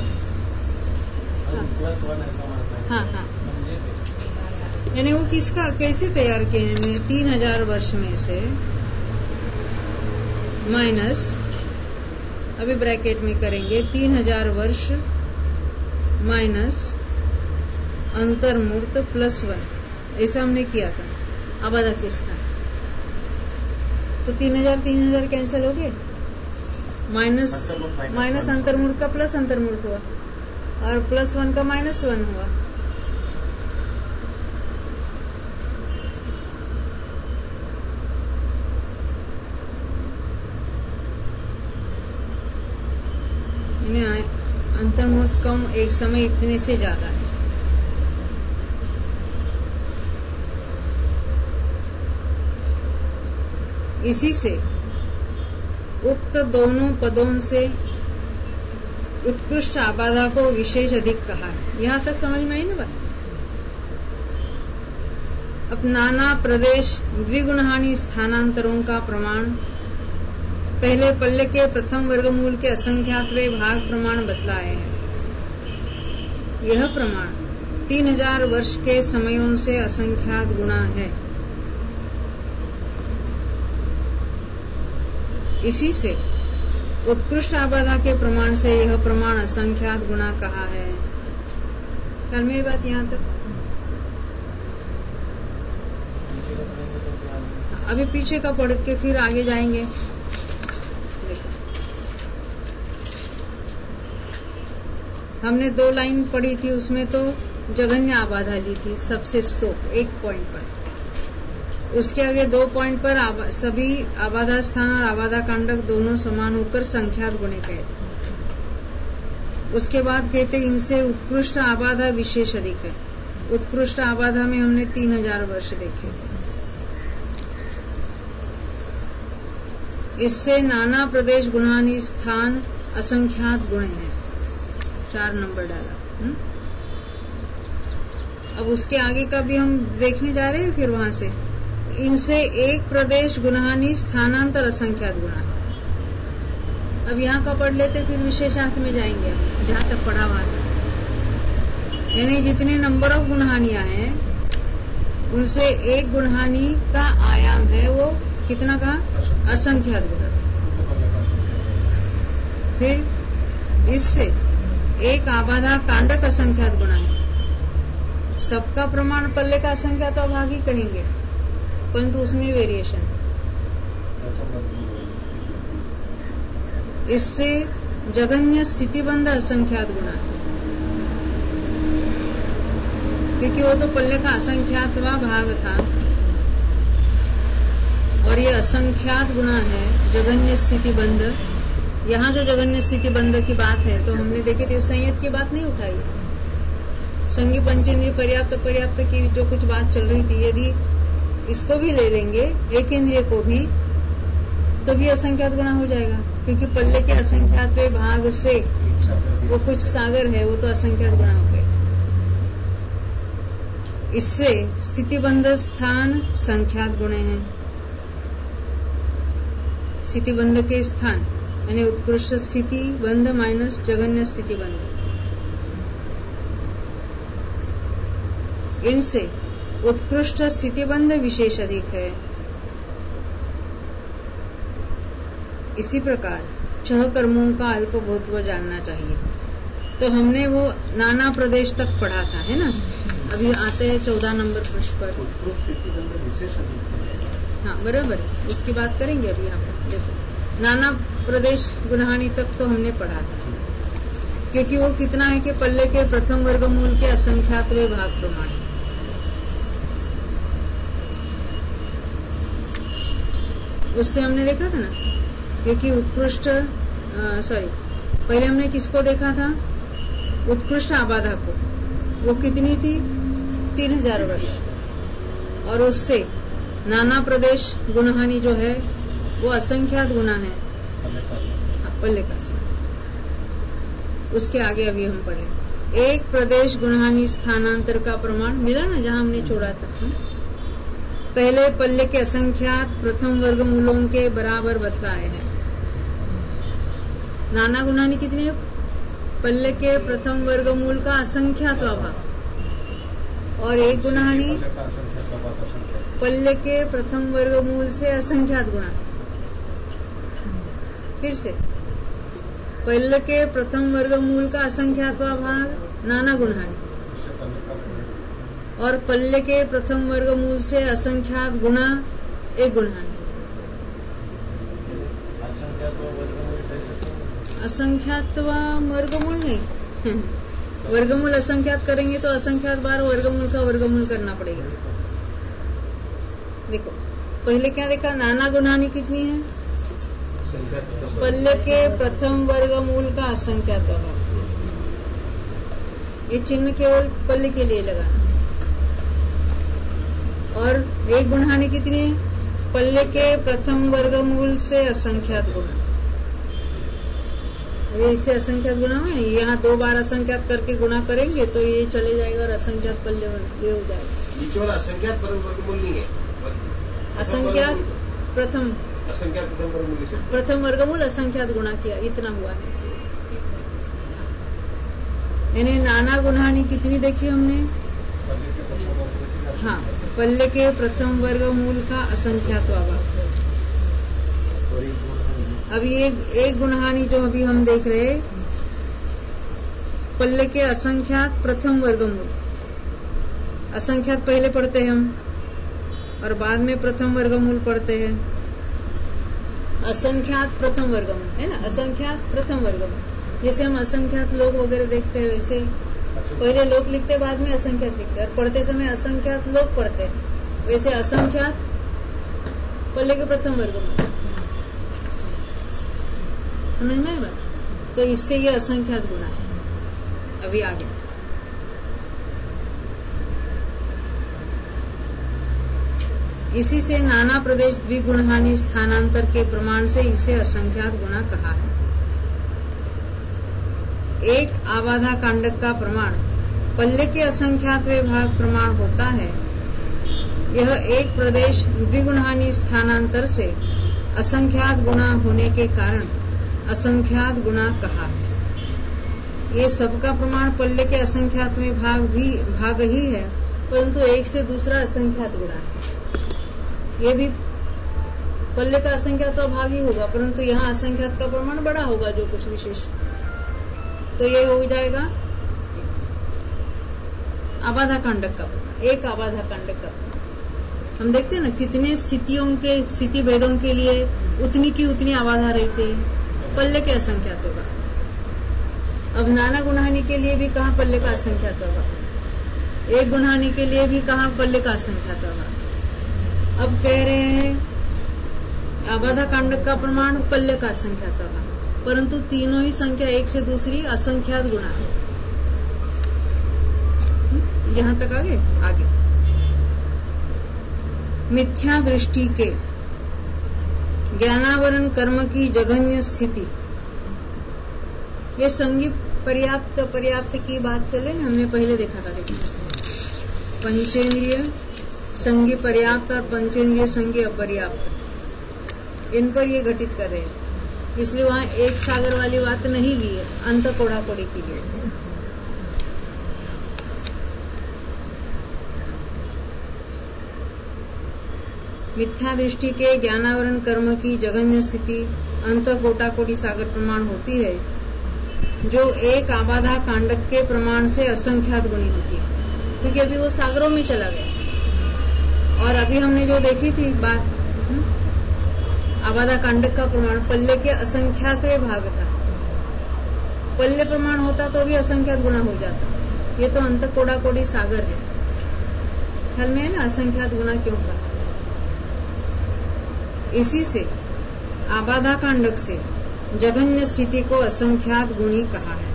हाँ, यानी वो किसका कैसे तैयार किए? 3000 वर्ष में से माइनस, अभी ब्रैकेट में करेंगे, 3000 वर्ष माइनस अंतर्मूर्त +1, ऐसा हमने किया था आबादा के स्थान। तो 3000 कैंसिल हो गए, माइनस अंतर्मूर्त का प्लस अंतर्मूर्त हुआ, और +1 का -1 हुआ। अंतर्मूर्त कम, एक समय इतने से ज्यादा है। इसी से उक्त दोनों पदों से उत्कृष्ट आबादा को विशेष अधिक कहा है। यहाँ तक समझ में आई ना बात? अब नाना प्रदेश द्विगुणहानि स्थानांतरों का प्रमाण पहले पल्ले के प्रथम वर्गमूल के असंख्यातवें भाग प्रमाण बतलाए हैं। यह प्रमाण 3000 वर्ष के समयों से असंख्यात गुणा है। इसी से उत्कृष्ट आबादा के प्रमाण से यह प्रमाण असंख्यात गुणा कहा है। ख्याल में ये बात यहाँ तक? अभी पीछे का पढ़ के फिर आगे जाएंगे। हमने 2 लाइन पढ़ी थी, उसमें तो जघन्य आबादा ली थी सबसे स्टॉप 1 पॉइंट पर। उसके आगे 2 पॉइंट पर सभी आबादा स्थान और आबादा कांडक दोनों समान होकर संख्यात गुणे कहे। उसके बाद कहते इनसे उत्कृष्ट आबादा विशेष अधिक है। उत्कृष्ट आबादा में हमने 3000 वर्ष देखे। इससे नाना प्रदेश गुणानि स्थान असंख्यात गुण है। 4 नंबर डाला। अब उसके आगे का भी हम देखने जा रहे हैं। फिर वहां से इनसे एक प्रदेश गुणानि स्थानांतर असंख्यात गुणा। अब यहाँ का पढ़ लेते, फिर विशेषार्थ में जाएंगे जहाँ तक पढ़ा हुआ था। यानी जितने नंबर ऑफ गुणहानियां हैं उनसे एक गुणहानि का आयाम है वो कितना का? असंख्यात गुणा। फिर इससे एक आबादा कांडक असंख्यात गुणा है। सबका प्रमाण पल्ले का असंख्यात अभाग ही कहेंगे, परंतु उसमें वेरिएशन। इससे जघन्य स्थितिबंध असंख्यात गुणा है, क्योंकि वो तो पल्ले का असंख्यातवा भाग था और ये असंख्यात गुणा है जघन्य स्थितिबंध। यहाँ जो जघन्य स्थितिबंध की बात है तो हमने देखे थे, संयत की बात नहीं उठाई। संगी पंचेंद्रिय पर्याप्त की जो कुछ बात चल रही थी, यदि इसको भी ले लेंगे एक इंद्रिय को भी, तो भी असंख्यात गुणा हो जाएगा, क्योंकि पल्ले के असंख्यात भाग से वो कुछ सागर है, वो तो असंख्यात गुणा हो गए। इससे स्थितिबंध स्थान संख्यात गुणे हैं। स्थितिबंध के स्थान यानी उत्कृष्ट स्थिति बंध माइनस जघन्य स्थिति बंध, इनसे उत्कृष्ट स्थितिबंध विशेष अधिक है। इसी प्रकार 6 कर्मों का अल्पभूतत्व जानना चाहिए। तो हमने वो नाना प्रदेश तक पढ़ा था, है ना। अभी आते हैं 14 नंबर पृष्ठ पर। हाँ बराबर, उसकी बात करेंगे अभी यहाँ पर। देखो नाना प्रदेश गुणहानि तक तो हमने पढ़ा था, क्योंकि वो कितना है कि पल्ले के प्रथम वर्गमूल के असंख्यातवें भाग प्रमाण। उससे हमने देखा था ना, क्योंकि उत्कृष्ट पहले हमने किसको देखा था, उत्कृष्ट आबाधा को। वो कितनी थी, 3000 वर्ष, और उससे नाना प्रदेश गुणहानि जो है वो असंख्यात गुना है पल्ले का से। उसके आगे अभी हम पढ़े एक प्रदेश गुणहानि स्थानांतर का प्रमाण मिला ना, जहां हमने छोड़ा था। पहले पल्ले के असंख्यात प्रथम वर्गमूलों के बराबर बतलाए हैं। नाना गुणहानि कितनी है, पल्ले के प्रथम वर्गमूल का असंख्यात भाग, और एक गुणहानि पल्ले के प्रथम वर्गमूल से असंख्यात गुणा। फिर से पल्ले के प्रथम वर्गमूल का असंख्यात भाग नाना गुणहानि, और पल्ले के प्रथम वर्गमूल से असंख्यात गुणा एक गुणहानि। असंख्यात वर्गमूल नहीं वर्गमूल असंख्यात करेंगे तो असंख्यात बार वर्गमूल का वर्गमूल करना पड़ेगा। देखो पहले क्या देखा, नाना गुणहानि कितनी है, पल्ले के प्रथम वर्गमूल का असंख्यात भाग। ये चिन्ह केवल पल्ले के लिए लगाना। और एक गुणहानि कितनी है, पल्ले के प्रथम वर्गमूल से असंख्यात गुणा। ये इससे असंख्यात गुणा है, यहाँ 2 बार असंख्यात करके गुणा करेंगे तो ये चले जाएगा और असंख्यात पल्ले ये हो जाएगा। असंख्यात वर्गमूल नहीं है, असंख्यात प्रथम वर्गमूल असंख्यात गुणा किया, इतना हुआ है। यानी नाना गुणहानि कितनी देखी हमने, हाँ पल्ले के प्रथम वर्गमूल का असंख्यात भाग। अभी एक गुणहानि जो अभी हम देख रहे हैं, पल्ले के असंख्यात प्रथम वर्गमूल। असंख्यात पहले पढ़ते हैं हम और बाद में प्रथम वर्गमूल पढ़ते हैं। असंख्यात प्रथम वर्गमूल है ना, असंख्यात प्रथम वर्गमूल। जैसे हम असंख्यात लोग वगैरह देखते हैं, वैसे पहले लोग लिखते बाद में असंख्यात लिखते, और पढ़ते समय असंख्यात लोग पढ़ते हैं, वैसे असंख्यात पल्ले के प्रथम वर्गमूल। समझ में आया? तो इससे ये असंख्यात गुणा है। अभी आगे इसी से नाना प्रदेश द्विगुणहानि स्थानांतर के प्रमाण से इसे असंख्यात गुणा कहा है। एक आबाधा कांडक का प्रमाण पल्ले के असंख्यात भाग प्रमाण होता है। यह एक प्रदेश द्विगुणहानि स्थानांतर से असंख्यात गुणा होने के कारण असंख्यात गुणा कहा है। ये सबका प्रमाण पल्ले के असंख्यात में भाग ही है, परंतु एक से दूसरा असंख्यात गुणा है। ये भी पल्ले का असंख्यात भाग ही होगा, परंतु यहाँ असंख्यात का प्रमाण बड़ा होगा जो कुछ विशेष, तो ये हो जाएगा आबाधा कांडक का प्रमाण। एक आबाधा कांडक का प्रमाण हम देखते हैं ना, कितने स्थिति भेदों के लिए उतनी की उतनी आबाधा रहती है, पल्ले के असंख्यात होगा। अब नाना गुणहानि के लिए भी कहाँ पल्ले का असंख्यात होगा, एक गुणहानि के लिए भी कहाँ पल्ले का असंख्यात होगा। अब कह रहे हैं आबाधा कांडक का प्रमाण पल्ले का असंख्यात होगा, परंतु तीनों ही संख्या एक से दूसरी असंख्यात गुणा है। यहाँ तक आगे मिथ्या दृष्टि के ज्ञानावरण कर्म की जघन्य स्थिति, ये संगी पर्याप्त की बात चले ना, हमने पहले देखा था। देखिए पंचेंद्रिय संगी पर्याप्त और पंचेंद्रिय संगी अपर्याप्त, इन पर ये घटित कर रहे हैं। इसलिए वहां एक सागर वाली बात नहीं ली है, अंत कोड़ा कोड़ी की लिए। मिथ्या दृष्टि के ज्ञानावरण कर्म की जघन्य स्थिति अंत कोटा कोटि सागर प्रमाण होती है, जो एक आबाधा कांडक के प्रमाण से असंख्यात गुणी होती है। क्योंकि अभी वो सागरों में चला गया। और अभी हमने जो देखी थी बात, आबाधा कांडक का प्रमाण पल्ले के असंख्यात भाग था। पल्ले प्रमाण होता तो भी असंख्यात गुना हो जाता। ये तो अंत कोड़ा कोड़ी सागर है। ख्याल में है ना, असंख्यात गुना क्यों का? इसी से आबाधा कांडक से जघन्य स्थिति को असंख्यात गुणी कहा है।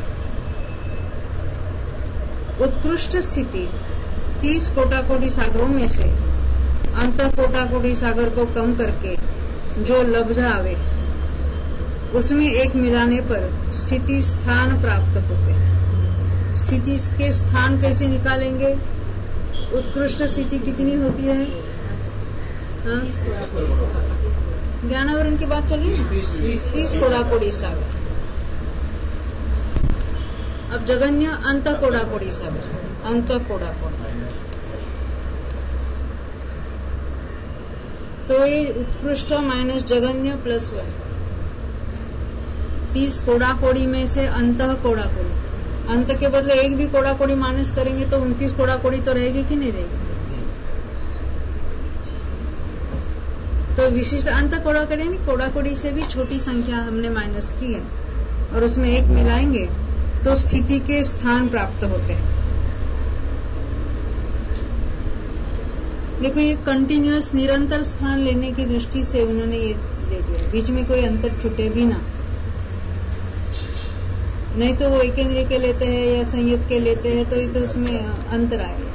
उत्कृष्ट स्थिति 30 कोटा कोटि सागरों में से अंत कोटा कोटि सागर को कम करके जो लब्ध आवे, उसमें एक मिलाने पर स्थिति स्थान प्राप्त होते हैं। स्थिति के स्थान कैसे निकालेंगे? उत्कृष्ट स्थिति कितनी होती है? ज्ञानावरण की बात चल रही है। 30 कोड़ा कोड़ी सागर। अब जगन्य अंत कोड़ा कोड़ी सागर, अंत कोड़ा कोड़ी। तो ये उत्कृष्ट माइनस जगन्य प्लस 1, 30 कोड़ा कोड़ी में से अंत कोड़ा कोड़ी। अंत के बदले एक भी कोड़ा कोड़ी माइनस करेंगे तो 29 कोड़ा कोड़ी तो रहेगी कि नहीं रहेगी? तो विशिष्ट अंत कोड़ा कोड़ी नहीं, कोड़ा कोड़ी से भी छोटी संख्या हमने माइनस की है और उसमें एक मिलाएंगे तो स्थिति के स्थान प्राप्त होते हैं। देखो, ये कंटिन्यूअस निरंतर स्थान लेने की दृष्टि से उन्होंने ये दे दिया, बीच में कोई अंतर छूटे भी ना। नहीं तो वो एकेंद्रीय के लेते हैं या संयुक्त के लेते हैं तो ये तो उसमें अंतर आएगा।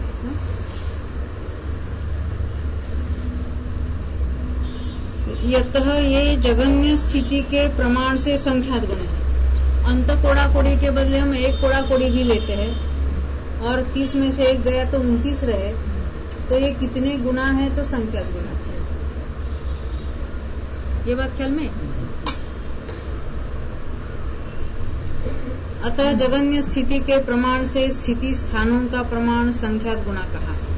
यतः ये जघन्य स्थिति के प्रमाण से संख्यात गुण है। अंत कोड़ा कोड़ी के बदले हम एक कोड़ा कोड़ी भी लेते हैं और 30 में से एक गया तो 29 रहे, तो ये कितने गुना है? तो संख्यात गुना। ये बात ख्याल में? अतः जगन्य स्थिति के प्रमाण से स्थिति स्थानों का प्रमाण संख्यात गुना कहा है।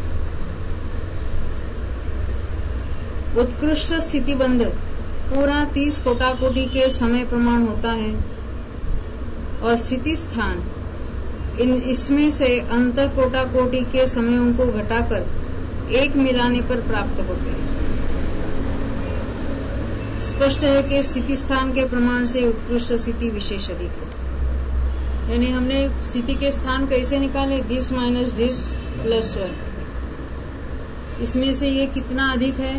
उत्कृष्ट स्थिति बंध पूरा 30 कोटा कोटि के समय प्रमाण होता है और स्थिति स्थान इसमें से अंत कोटा कोटि के समयों को घटाकर एक मिलाने पर प्राप्त होते हैं। स्पष्ट है कि स्थिति स्थान के प्रमाण से उत्कृष्ट स्थिति विशेष अधिक है। यानी हमने स्थिति के स्थान कैसे निकाले? This minus this plus 1। इसमें से ये कितना अधिक है?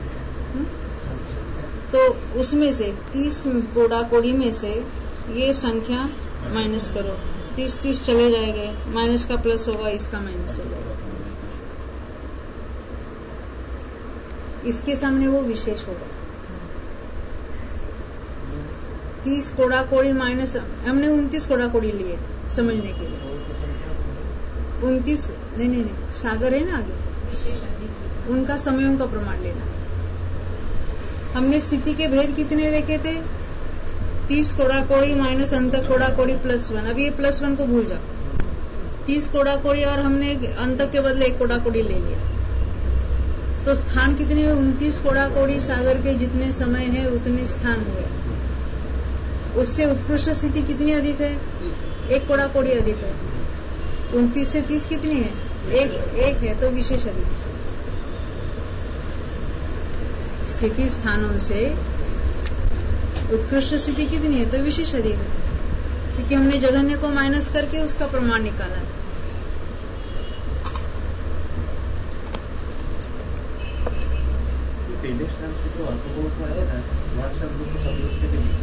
तो उसमें से 30 कोड़ा कोड़ी में से ये संख्या माइनस करो, 30 चले जाएंगे, माइनस का प्लस होगा, इसका माइनस हो जाएगा। इसके सामने वो विशेष होगा। 30 कोड़ा कोड़ी माइनस, हमने 29 कोड़ा कोड़ी लिए समझने के लिए। 29 नहीं, सागर है ना आगे, उनका समयों का प्रमाण लेना। हमने स्थिति के भेद कितने देखे थे? 30 कोड़ा कोड़ी माइनस अंत कोड़ा कोड़ी प्लस 1। अब ये प्लस 1 को भूल जाओ। 30 कोड़ा कोड़ी और हमने अंत के बदले एक कोड़ा कोड़ी ले लिया, तो स्थान कितने हुए? 29 कोड़ा कोड़ी सागर के जितने समय है उतने स्थान हुए। उससे उत्कृष्ट स्थिति कितनी अधिक है? एक कोड़ा कोड़ी अधिक है। 29 से 30 कितनी है? एक है, तो विशेष अधिक। स्थिति स्थानों से उत्कृष्ट स्थिति कितनी है? तो विशेष अधिक है, क्योंकि हमने जघन्य को माइनस करके उसका प्रमाण निकाला है। पहले स्थान से जो अल्पबोध का है ना, वहाँ से हम लोग को सदृश के लिए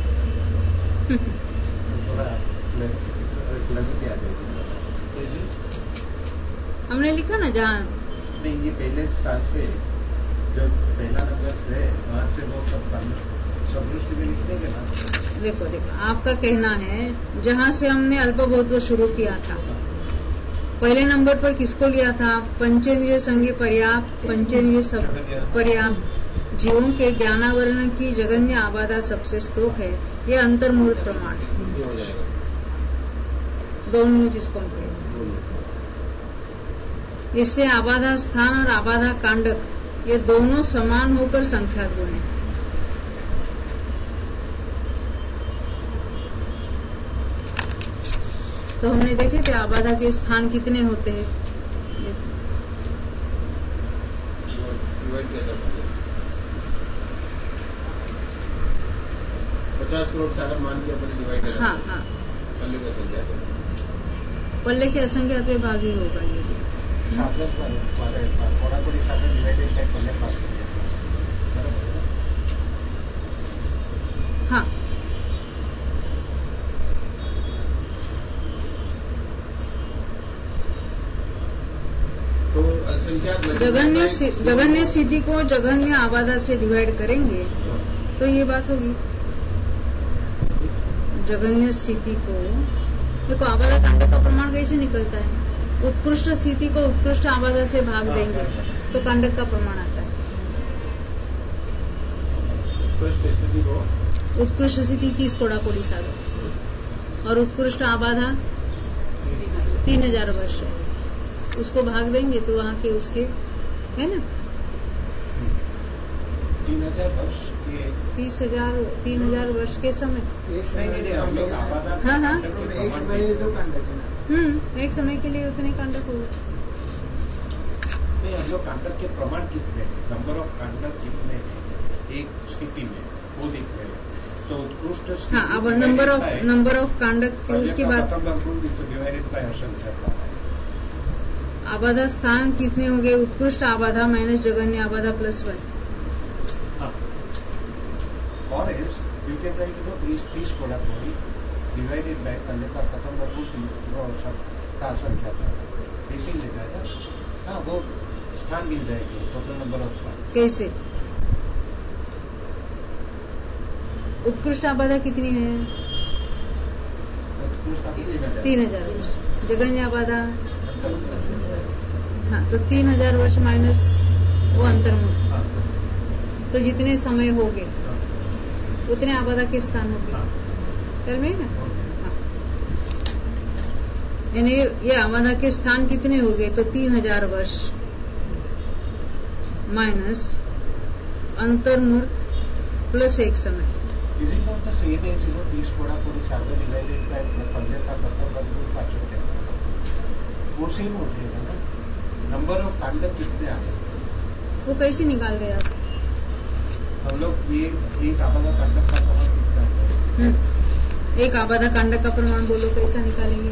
थोड़ा क्लैरिटी आ जाएगी। हमने लिखा ना जहाँ नहीं, ये पहले स्थान से जो पहला नंबर है वहाँ से वो सब सदृष्टि में लिखने के ना। देखो, आपका कहना है जहाँ से हमने अल्पबोध को शुरू किया था पहले नंबर पर किसको लिया था? पंचेंद्रिय संज्ञ पर्याप्त, पंचेंद्रिय पर्याप्त जीवों के ज्ञानावरण की जगन्य आबादा सबसे स्तोक है। ये अंतर्मूर्त प्रमाण है। दोनों जिसको इससे आबादा स्थान और आबादा कांडक ये दोनों समान होकर संख्यात गुण है। तो हमने देखे थे आबादा के स्थान कितने होते हैं। 50 करोड़ सागर मान के अपने डिवाइड कर। हाँ हाँ, पल्ले का संख्या पल्ले के असंख्यात में भाग ही होगा ये। हाँ, तो असंख्यात जगन्य स्थिति को जगन्य आबादा से डिवाइड करेंगे तो ये बात होगी। जगन्य स्थिति को देखो, आबादा कांडक का प्रमाण कैसे निकलता है? उत्कृष्ट स्थिति को उत्कृष्ट आबादा से भाग देंगे तो कांडक का प्रमाण आता है। उत्कृष्ट स्थिति 30 कोड़ा-कोड़ी सागर और उत्कृष्ट आबादा 3000 वर्ष है। उसको भाग देंगे तो वहाँ के उसके है ना 3000 वर्ष के 3000 वर्ष के समय। नहीं, हम लोग आबादा हाँ हाँ, एक समय जो कांडक है ना, एक समय के लिए उतने कांडक होगा। नहीं, हम लोग कांडक के प्रमाण कितने हैं, नंबर ऑफ कांडक कितने हैं एक स्थिति में वो देखते हैं। तो उत्कृष्ट हाँ, अब नंबर ऑफ कांडक उसके बाद डिवाइडेड बाय असंख्यात आबादा स्थान कितने हो गए? उत्कृष्ट आबादा माइनस जगन्य आबादा +1। और एल्स यू कैन राइट 30 कोड़ा-कोड़ी डिवाइडेड बाय पहले का प्रथम वर्ग का असंख्यात ऐसे ले जाएगा। हाँ, वो स्थान मिल जाएगी, टोटल नंबर ऑफ स्थान। कैसे? उत्कृष्ट आबादा कितनी है? 3000 वर्ष। जगन्य आबादा हाँ, तो 3000 वर्ष माइनस वो अंतर्मुख, तो जितने समय हो गए उतने आबादा के स्थान हो गए। चल में ना, यानी ये आबादा के स्थान कितने हो गए? तो 3000 वर्ष माइनस अंतर्मूर्त प्लस एक समय। Is it not the same as 30 कोड़ा-कोड़ी सागर डिवाइडेड बाय पहले का प्रथम वर्ग का असंख्यात? वो सेम हो जाएगा ना। नंबर ऑफ कांडक कितने आ गए? वो कैसे निकाल रहे आप? हम लोग ये एक आबादा कांडक का प्रमाण कितना है? एक आबादा कांडक का प्रमाण बोलो, कैसा निकालेंगे?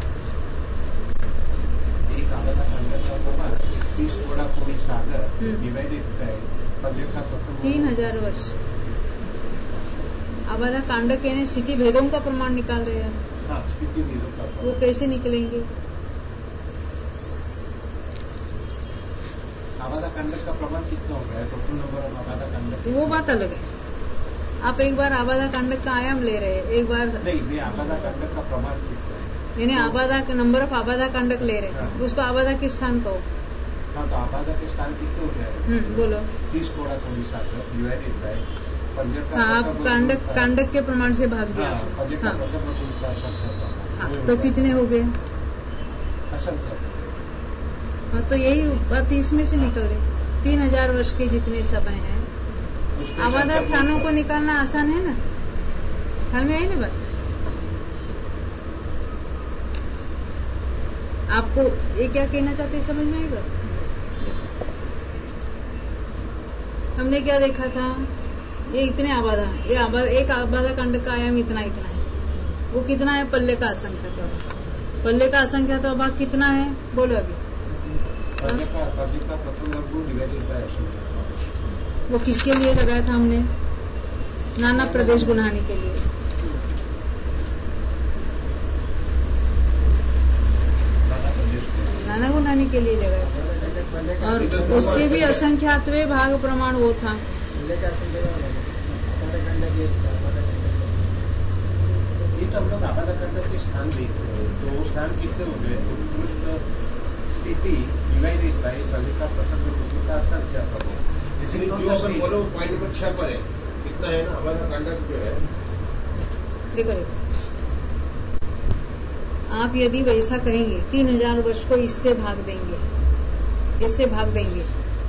एक आबादा कांडक का प्रमाण 30 कोड़ा-कोड़ी सागर डिवाइडेड बाय पहले का प्रथम 3000 वर्ष। आबादा कांडक यानी स्थिति भेदों का प्रमाण निकाल रहे हैं। हाँ, स्थिति भेदों का प्रमाण। वो कैसे निकलेंगे? आबादा कांडक का प्रमाण कितना हो गया है? टोटल नंबर ऑफ आबादा कांडक, वो बात अलग है। आप एक बार आबादा कांडक का आयाम ले रहे हैं, एक बार नहीं, मैं आबादा कांडक का प्रमाण कितना है यानी आबादा का नंबर ऑफ आबादा कांडक ले रहे हैं। हाँ। उसको आबादा के स्थान कहो। हाँ, तो आबादा के स्थान कितने हो गए? बोलो। 30 कोड़ा-कोड़ी सागर डिवाइडेड बाय पहले का हाँ, आप कांडक के प्रमाण से भाग दिया। पहले का प्रथम वर्ग का असंख्यात। हाँ, तो कितने हो गए? असंख्यात। हाँ, तो यही बात इसमें से निकल रही। 3000 वर्ष के जितने समय हैं, आबादा स्थानों को निकालना आसान है ना, ख्याल में आई ना बात? आपको ये क्या कहना चाहते हैं, समझ में आई बात? हमने क्या देखा था? ये इतने आबादा, एक आबादा कांड का आयाम इतना है। वो कितना है? पल्ले का असंख्यात। पल्ले का असंख्यात भाग कितना है? बोलो अभी। पहले का प्रथम वर्ग डिवाइडेड बाय असंख्यात। वो किसके लिए लगाया था हमने? नाना प्रदेश गुनाने के लिए। नाना गुनाने के लिए लगाया था, और उसके भी असंख्यातवें भाग प्रमाण वो था। ये तो हम लोग आबादा खंड के स्थान देखते हैं, तो वो स्थान कितने हो गए? उत्कृष्ट स्थिति डिवाइडेड बाय कलिका प्रथम का संख्या पर इसलिए जो अपन बोलो पॉइंट नंबर 6 पर है, कितना है ना आबादा कांडक जो है। देखो आप यदि वैसा कहेंगे 3000 वर्ष को इससे भाग देंगे, इससे भाग देंगे,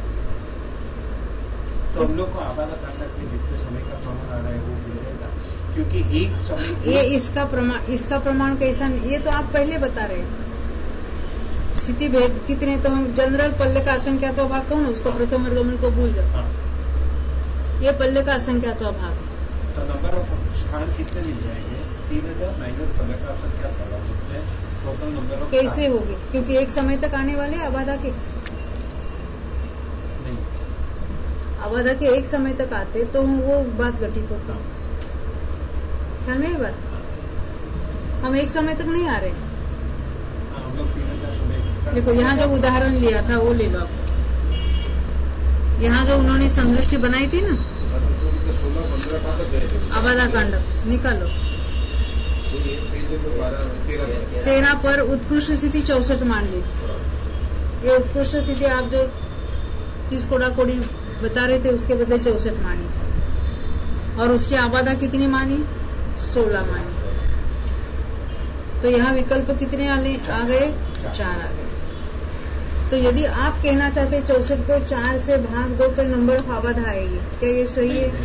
तो हम लोग को आबादा कांडक में जितने समय का प्रमाण आ रहा है वो मिल जाएगा, क्योंकि एक समय ये इसका प्रमाण कैसा? ये तो आप पहले बता रहे हैं स्थिति भेद कितने, तो हम जनरल पल्ले का असंख्यात भाग कहूँ ना, उसको प्रथम वर्गमूल को भूल जाओ। हाँ। ये पल्ले का असंख्यात भाग है, तो नंबर ऑफ स्थान कितने मिल जाएंगे? 3000 माइनस पल्ले का असंख्यात भाग कितने टोटल नंबर ऑफ कैसे होगी? क्योंकि एक समय तक आने वाले आबादा के नहीं, आबादा के एक समय तक आते तो वो बात घटित होती। ख्याल में ये बात, हम एक समय तक नहीं आ रहे हैं। हम लोग 3000 समय देखो यहाँ जो उदाहरण लिया था वो ले लो आप, यहाँ जो उन्होंने संदृष्टि बनाई थी ना 16-15 तक गए थे। आबादा कांडक निकालो, 13 पर उत्कृष्ट स्थिति 64 मान ली थी। ये उत्कृष्ट स्थिति आप जो 30 कोड़ा कोड़ी बता रहे थे उसके बदले 64 मानी थी, और उसकी आबादा कितनी मानी? 16 मानी। तो यहाँ विकल्प कितने आ गए? 4 आ गए। तो यदि आप कहना चाहते 64 को 4 से भाग दो तो नंबर ऑफ आबादा आएगी, क्या ये सही है?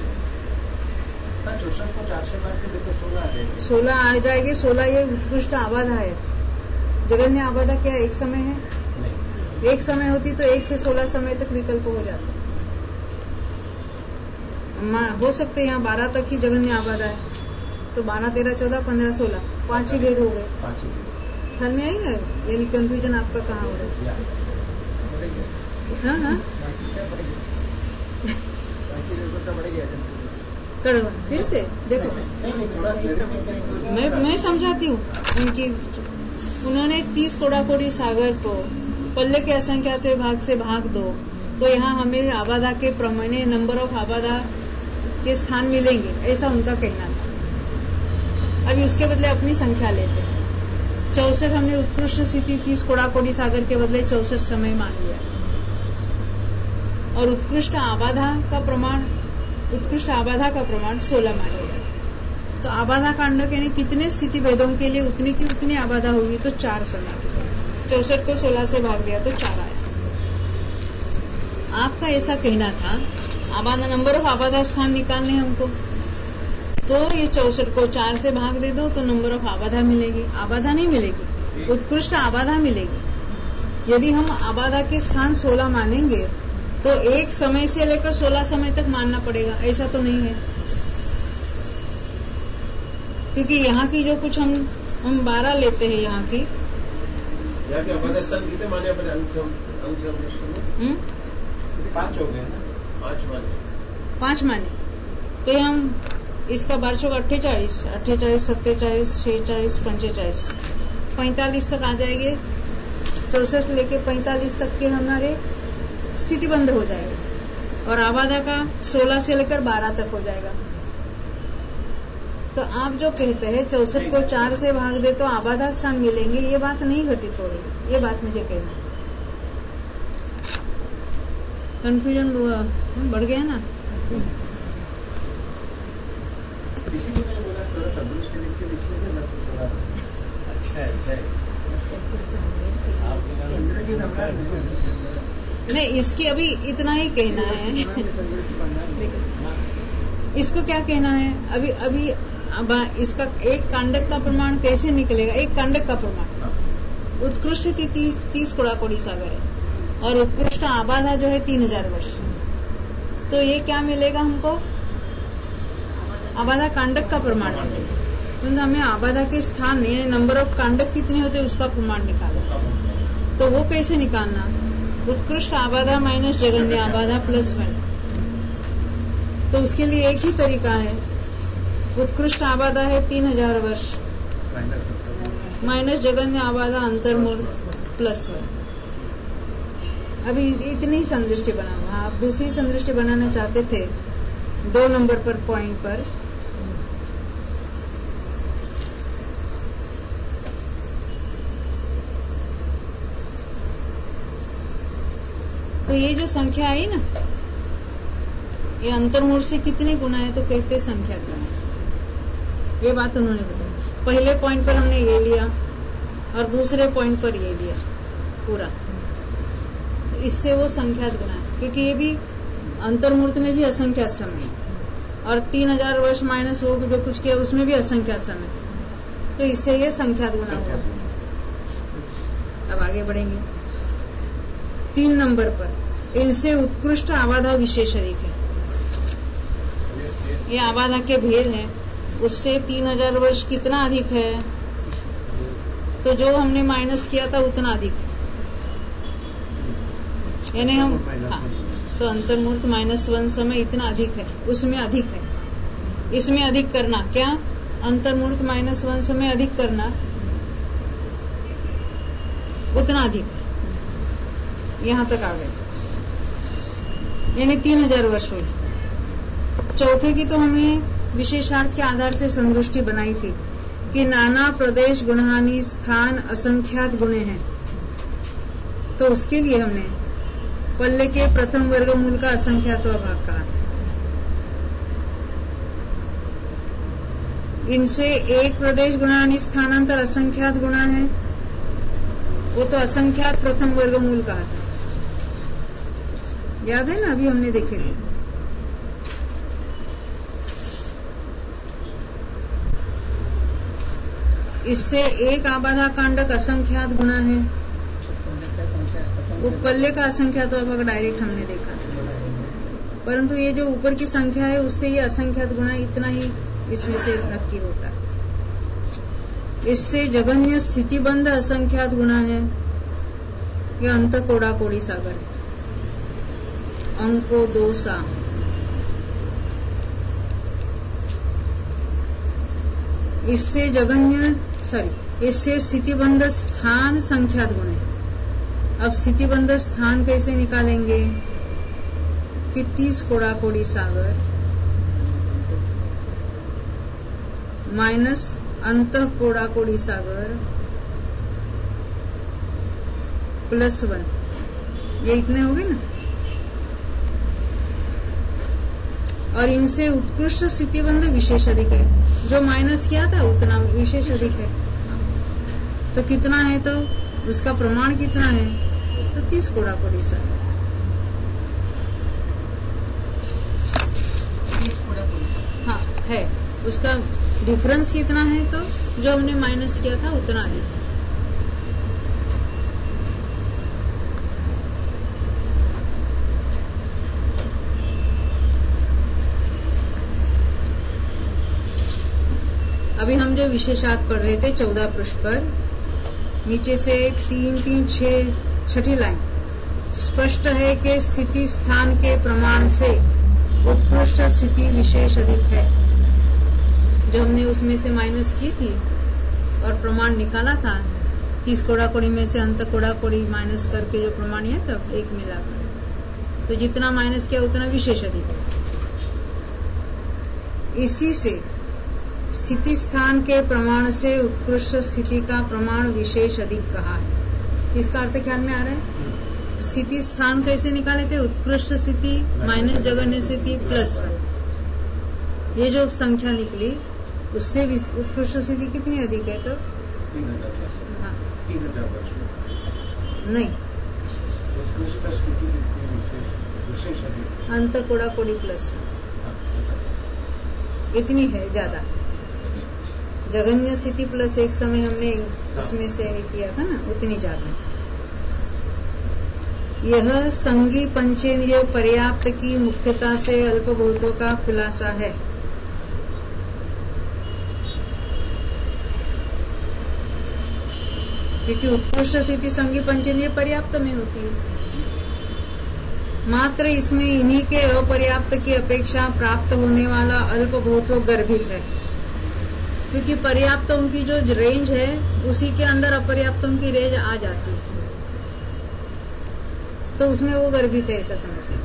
64 को 4 से भाग के तो 16 आ जाएंगे। 16 आ जाएंगे। 16 ये उत्कृष्ट आबादा है। जगन्य आबादा क्या एक समय है? नहीं, एक समय होती तो 1 से 16 समय तक विकल्प हो जाता। हो सकते यहाँ 12 तक ही जगन्य आबादा है, तो 12, 13, 14, 15, 16 5 ही भेद हो गए। ख्याल में आई ना? यानी कंफ्यूजन आपका कहाँ हो रहा है? हाँ करो फिर से देखो, मैं समझाती हूँ उनकी। उन्होंने 30 कोड़ा कोड़ी सागर को पल्ले के असंख्यात भाग से भाग दो, तो यहाँ हमें आबादा के प्रमाण नंबर ऑफ आबादा के स्थान मिलेंगे, ऐसा उनका कहना था। अभी उसके बदले अपनी संख्या लेते हैं। 64 हमने उत्कृष्ट स्थिति 30 कोड़ा कोड़ी सागर के बदले 64 समय मान लिया, और उत्कृष्ट आबादा का प्रमाण 16 मान लिया। तो आबादा कांडक यानी कितने स्थिति भेदों के लिए उतनी की उतनी आबादा होगी, तो 4 समय। 64 को 16 से भाग दिया तो 4 आया। आपका ऐसा कहना था आबादा नंबर ऑफ आबादा स्थान निकालने हमको, तो ये 64 को 4 से भाग दे दो तो नंबर ऑफ आबादा मिलेगी। आबादा नहीं मिलेगी, उत्कृष्ट आबादा मिलेगी। यदि हम आबादा के स्थान 16 मानेंगे तो एक समय से लेकर 16 समय तक मानना पड़ेगा, ऐसा तो नहीं है। क्योंकि यहाँ की जो कुछ हम 12 लेते हैं यहाँ की आबादा स्थान कितने माने अपने अंक 5 हो गए ना? 5 माने। तो हम इसका 12 चौक 48, 47, 46, 45, 45 तक आ जाएंगे। 64 लेके 45 तक के हमारे स्थिति बंद हो जाएगा, और आबादा का 16 से लेकर 12 तक हो जाएगा। तो आप जो कहते हैं 64 को 4 से भाग दे तो आबादा स्थान मिलेंगे, ये बात नहीं घटित हो रही। ये बात मुझे कहना है। कंफ्यूजन बढ़ गया ना? इसीलिए मैंने बोला थोड़ा संतुष्ट लिख के लिखिए ना, थोड़ा अच्छा है। नहीं, इसकी अभी इतना ही कहना है। इसको क्या कहना है? अभी इसका एक कांडक का प्रमाण कैसे निकलेगा? एक कांडक का प्रमाण उत्कृष्ट 30 कोड़ा कोड़ी सागर है, और उत्कृष्ट आबादा जो है 3000 वर्ष। तो ये क्या मिलेगा हमको? आबादा कांडक का प्रमाण मिलेगा। तो हमें आबादा के स्थान नहीं, नंबर ऑफ कांडक कितने होते उसका प्रमाण निकालो। तो वो कैसे निकालना? उत्कृष्ट आबादा माइनस जगन्य आबादा +1। तो उसके लिए एक ही तरीका है। उत्कृष्ट आबादा है 3000 वर्ष माइनस जगन्य आबादा अंतर्मूल +1। अभी इतनी संदृष्टि बनाओ। आप दूसरी संदृष्टि बनाना चाहते थे 2 नंबर पर पॉइंट पर, तो ये जो संख्या आई ना, ये अंतर्मूल से कितने गुना है तो कहते संख्या गुना। ये बात उन्होंने बताई। पहले पॉइंट पर हमने ये लिया और दूसरे पॉइंट पर ये लिया पूरा, तो इससे वो संख्यात गुना है, क्योंकि ये भी अंतर्मूर्त में भी असंख्यात समय है और 3000 वर्ष माइनस हो जो कुछ किया उसमें भी असंख्यात समय, तो इससे ये संख्यात गुना होगा। अब आगे बढ़ेंगे 3 नंबर पर, इनसे उत्कृष्ट आबाधा विशेष अधिक है। ये आबाधा के भेद है, उससे 3000 वर्ष कितना अधिक है, तो जो हमने माइनस किया था उतना अधिक है, यानी हम तो अंतर्मूर्त -1 समय इतना अधिक है, उसमें अधिक है। इसमें अधिक करना क्या, अंतर्मूर्त -1 समय अधिक करना उतना अधिक है। यहां तक आ गए, यानी 3000 वर्ष हुए। चौथे की तो हमने विशेषार्थ के आधार से संदृष्टि बनाई थी कि नाना प्रदेश गुणहानि स्थान असंख्यात गुणे हैं, तो उसके लिए हमने पल्ले के प्रथम वर्गमूल का असंख्यात्व भाग कहा था। इनसे एक प्रदेश गुणानि स्थानांतर असंख्यात गुणा है, वो तो असंख्यात प्रथम वर्गमूल कहा था, याद है ना, अभी हमने देखे थे। इससे एक आबाधा कांडक असंख्यात गुना है, वो पल्ले का असंख्यात भाग डायरेक्ट हमने देखा था, परंतु ये जो ऊपर की संख्या है उससे ये असंख्यात गुना इतना ही इसमें से नक्की होता है। इससे जगन्य स्थितिबंध असंख्यात गुना है, यह अंत कोड़ा कोड़ी सागर है, अंको 2 सा। इससे स्थितिबंध स्थान संख्यात गुण है। अब स्थितिबंध स्थान कैसे निकालेंगे कि 30 कोड़ा कोड़ी सागर माइनस अंत कोड़ा कोड़ी सागर +1, ये इतने हो गए ना। और इनसे उत्कृष्ट स्थितिबंध विशेष अधिक है, जो माइनस किया था उतना विशेष अधिक है, तो कितना है, तो उसका प्रमाण कितना है, तो 30 कोड़ा कोड़ी सागर। हाँ है, उसका डिफरेंस कितना है, तो जो हमने माइनस किया था उतना अधिक है। अभी हम जो विशेषार्थ पढ़ रहे थे 14 पृष्ठ पर, नीचे से 3-3-6 छठी लाइन, स्पष्ट है कि स्थिति स्थान के प्रमाण से उत्कृष्ट स्थिति विशेष अधिक है। जो हमने उसमें से माइनस की थी और प्रमाण निकाला था, 30 कोड़ा कोड़ी में से अंत कोड़ा कोड़ी माइनस करके जो प्रमाण है तब एक मिलाकर, तो जितना माइनस किया उतना विशेष अधिक है। इसी से स्थिति स्थान के प्रमाण से उत्कृष्ट स्थिति का प्रमाण विशेष अधिक कहा है। इसका अर्थ ख्याल में आ रहा है। स्थिति स्थान कैसे निकाले थे, उत्कृष्ट स्थिति माइनस जगन्य स्थिति +1, ये जो संख्या निकली उससे उत्कृष्ट स्थिति कितनी अधिक है, तो 3000 वर्ष नहीं, उत्कृष्ट स्थिति विशेष अधिक अंत कोड़ा कोड़ी +1 इतनी है ज्यादा। जगन्य स्थिति +1 समय हमने उसमें से किया था ना, उतनी ज्यादा। यह संगी पंचेंद्रिय पर्याप्त की मुख्यता से अल्पभूतों का खुलासा है। क्योंकि उत्कृष्ट स्थिति संगी पंचेंद्रिय पर्याप्त में होती है, मात्र इसमें इन्हीं के अपर्याप्त की अपेक्षा प्राप्त होने वाला अल्पभूतों गर्भित है। क्योंकि पर्याप्तों की जो रेंज है उसी के अंदर अपर्याप्तों की रेंज आ जाती है, तो उसमें वो गर्भित है, ऐसा समझिए।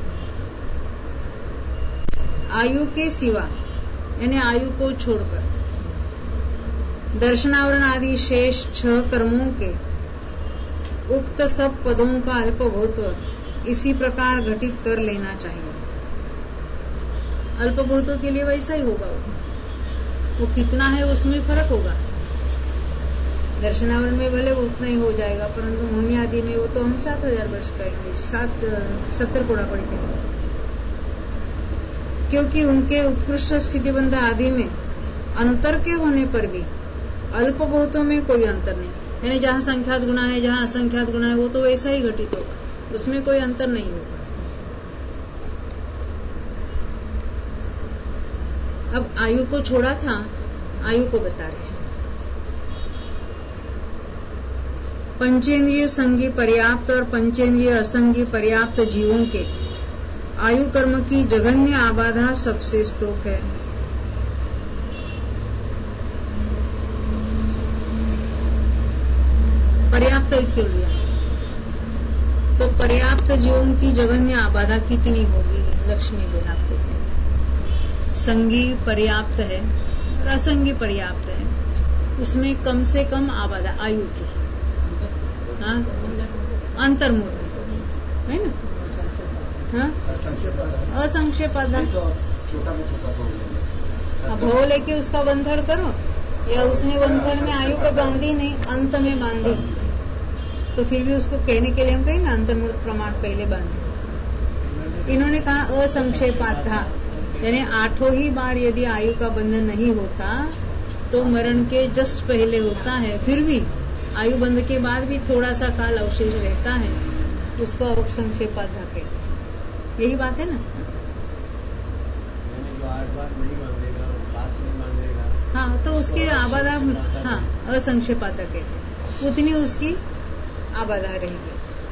आयु के सिवा यानी आयु को छोड़कर दर्शनावरण आदि शेष 6 कर्मों के उक्त सब पदों का अल्पभूत इसी प्रकार घटित कर लेना चाहिए। अल्पभूतों के लिए वैसा ही होगा, वो कितना है उसमें फर्क होगा। दर्शनावरण में भले वो उतना ही हो जाएगा, परंतु मोहिनी आदि में वो तो हम 7000 वर्ष करेंगे, 70 कोड़ा पड़ी करेंगे, क्योंकि उनके उत्कृष्ट स्थितिबंध आदि में अंतर के होने पर भी अल्पभूतों में कोई अंतर नहीं, यानी जहाँ संख्यात गुना है, जहाँ असंख्यात गुना है, वो तो वैसा ही घटित होगा, उसमें कोई अंतर नहीं होगा। अब आयु को छोड़ा था, आयु को बता रहे हैं। पंचेंद्रिय संगी पर्याप्त और पंचेंद्रिय असंगी पर्याप्त जीवों के आयु कर्म की जघन्य आबाधा सबसे स्तोक है। पर्याप्त क्यों लिया? तो पर्याप्त जीवों की जघन्य आबाधा कितनी होगी? लक्ष्मी बेन आपको संगी पर्याप्त है और असंगी पर्याप्त है, उसमें कम से कम आबाधा आयु की, हाँ, अंतर्मूर्ति है ना, हाँ, असंक्षेपाधा। भव लेके उसका बंधन करो, या उसने बंधन में आयु को बांधी नहीं, अंत में बांधी, तो फिर भी उसको कहने के लिए हम कहें ना अंतर्मूर्त प्रमाण पहले बांधे। इन्होंने कहा असंक्षेपाधा, यानी 8 ही बार यदि आयु का बंधन नहीं होता तो मरण के जस्ट पहले होता है, फिर भी आयु बंध के बाद भी थोड़ा सा काल अवशेष रहता है, उसको असंक्षेपाधा कहते। यही बात है ना। जो 8 बार नहीं मांगेगा, लास्ट में मांगेगा, हाँ, तो उसकी आबादा, हाँ, असंक्षेपाधा कहते, उतनी उसकी आबादा रहेगी।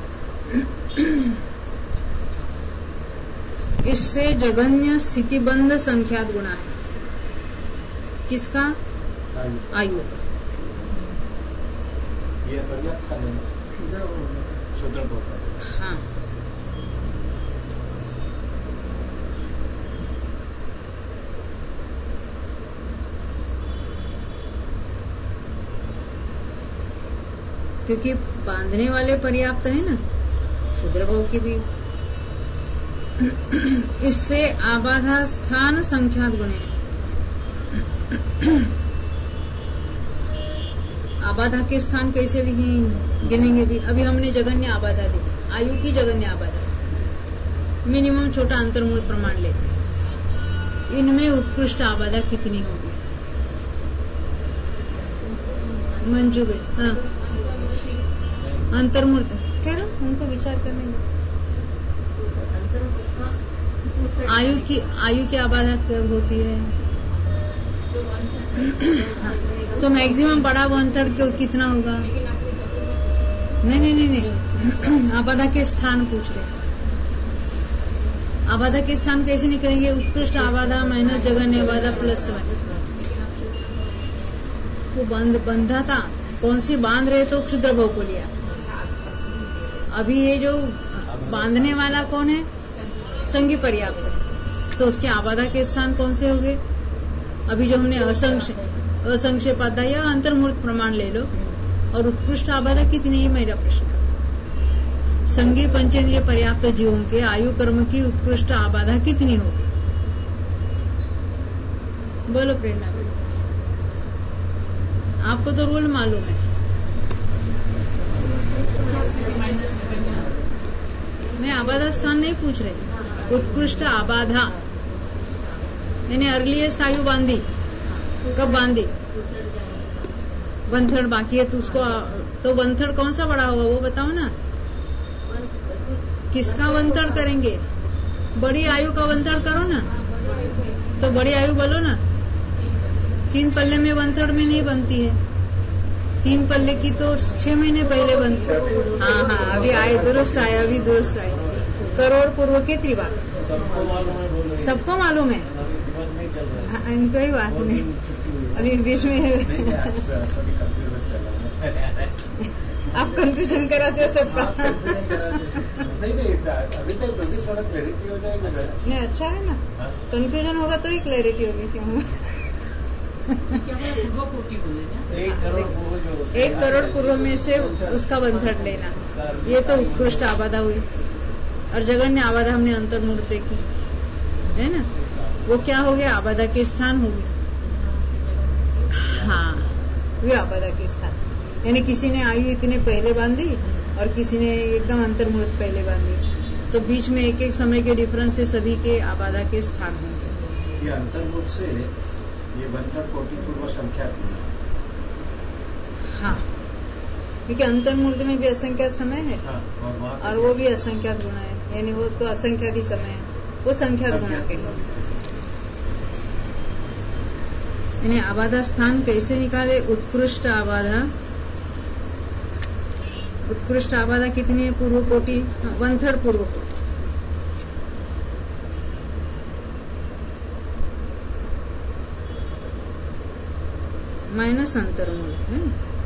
इससे जघन्य स्थितिबंध संख्यात गुना है। किसका? आयु का। ये पर्याप्त कर लेना, शूद्र को। हाँ, क्योंकि बांधने वाले पर्याप्त है ना, शूद्र भाव की भी। इससे आबाधा स्थान संख्यात गुणे, आबाधा के स्थान कैसे गिनेंगे भी? अभी हमने जघन्य आबाधा दी, आयु की जघन्य आबाधा, मिनिमम छोटा अंतर्मूल प्रमाण लेते, इनमें उत्कृष्ट आबाधा कितनी होगी? मंजू बे, हाँ, अंतर्मूर्त ठहरो, उनको विचार करने दो। आयु की आबादा कब होती है? तो मैक्सिमम बड़ा 1/3 कितना होगा? नहीं, आबादा के स्थान पूछ रहे। आबादा के स्थान कैसे निकलेंगे? उत्कृष्ट आबादा माइनस जघन्य आबादा प्लस 1। वो बंधा था, कौन सी बांध रहे तो क्षुद्र भाव को लिया। अभी ये जो बांधने वाला कौन है? संगी पर्याप्त, तो उसके आबादा के स्थान कौन से होंगे? अभी जो हमने असंक्षेपाधा या अंतर्मूर्त प्रमाण ले लो, और उत्कृष्ट आबादा कितनी है मेरा प्रश्न। संगी पंचेंद्रिय पर्याप्त जीवों के आयु कर्म की उत्कृष्ट आबादा कितनी होगी? बोलो प्रेरणा, आपको तो रूल मालूम है। मैं आबादा स्थान नहीं पूछ रही, उत्कृष्ट आबाधा, मैंने अर्लीस्ट आयु बांधी, कब बांधी? बंथड़ बाकी है तो उसको, तो बंथड़ कौन सा बड़ा होगा वो बताओ ना। किसका बंथड़ करेंगे? बड़ी आयु का बंथड़ करो ना, तो बड़ी आयु बोलो ना। 3 पल्ले में बंथड़ में नहीं बनती है, 3 पल्ले की तो 6 महीने पहले बनती। हाँ, अभी आए, दुरुस्त आए, अभी दुरुस्त आए। करोड़ पूर्व के त्रिवार सबको मालूम है, इनको ही बात नहीं, अभी बीच में आप कंफ्यूजन कराते हो सबका। नहीं, अभी तक थोड़ा क्लैरिटी हो जाएगा। नहीं, अच्छा है ना, कंफ्यूजन होगा तो ही क्लैरिटी होगी। क्यों? 1 करोड़ पूर्व में से उसका बंधन लेना, ये तो उत्कृष्ट आबादा हुई। और जगन्य आबाधा हमने अंतर्मूर्त देखी है ना, वो क्या हो गया, आबाधा के स्थान हो गए। हाँ, वे आबाधा के स्थान, यानी किसी ने आयु इतने पहले बांधी और किसी ने एकदम अंतर्मूर्त पहले बांधी, तो बीच में एक एक समय के डिफरेंस से सभी के आबाधा के स्थान होंगे। ये अंतर्मूर्त से ये बंधन कोटि पूर्व संख्या, हाँ, क्योंकि अंतर्मूर्त में भी असंख्यात समय है। हाँ, और वो भी असंख्यात गुण है, यानी वो तो असंख्यात ही समय है, वो संख्यात गुण के लिए। यानी आबाधा स्थान कैसे निकाले, उत्कृष्ट आबाधा, उत्कृष्ट आबाधा कितनी है, पूर्व कोटि, 1/3 पूर्व कोटि। माइनस अंतर्मूर्त है।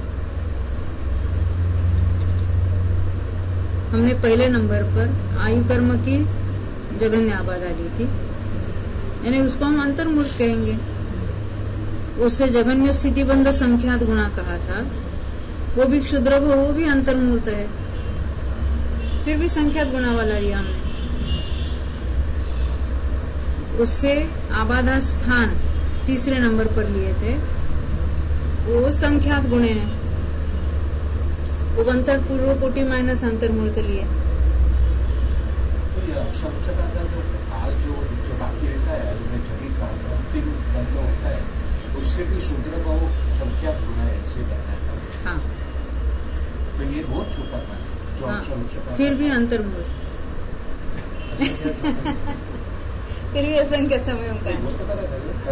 हमने पहले नंबर पर आयु कर्म की जगन्य आबाधा ली थी, यानी उसको हम अंतर्मूर्त कहेंगे। उससे जगन्य स्थितिबंध संख्यात गुणा कहा था, वो भी क्षुद्र हो, वो भी अंतर्मूर्त है, फिर भी संख्यात गुणा वाला लिया हमने। उससे आबाधा स्थान तीसरे नंबर पर लिए थे, वो संख्यात गुणे हैं, वो 1/3 पूर्व कोटि माइनस अंतर्मूर्त लिए। तो संख्या का जो काल जो बाकी रहता है, छठी काल का अंतिम बंध होता है, उससे भी शूद्र को संख्यात गुणा ऐसे करना है। हाँ, तो ये बहुत छोटा काल है जो हाँ, फिर भी अंतर्मूर्त फिर भी असंख्य समय का।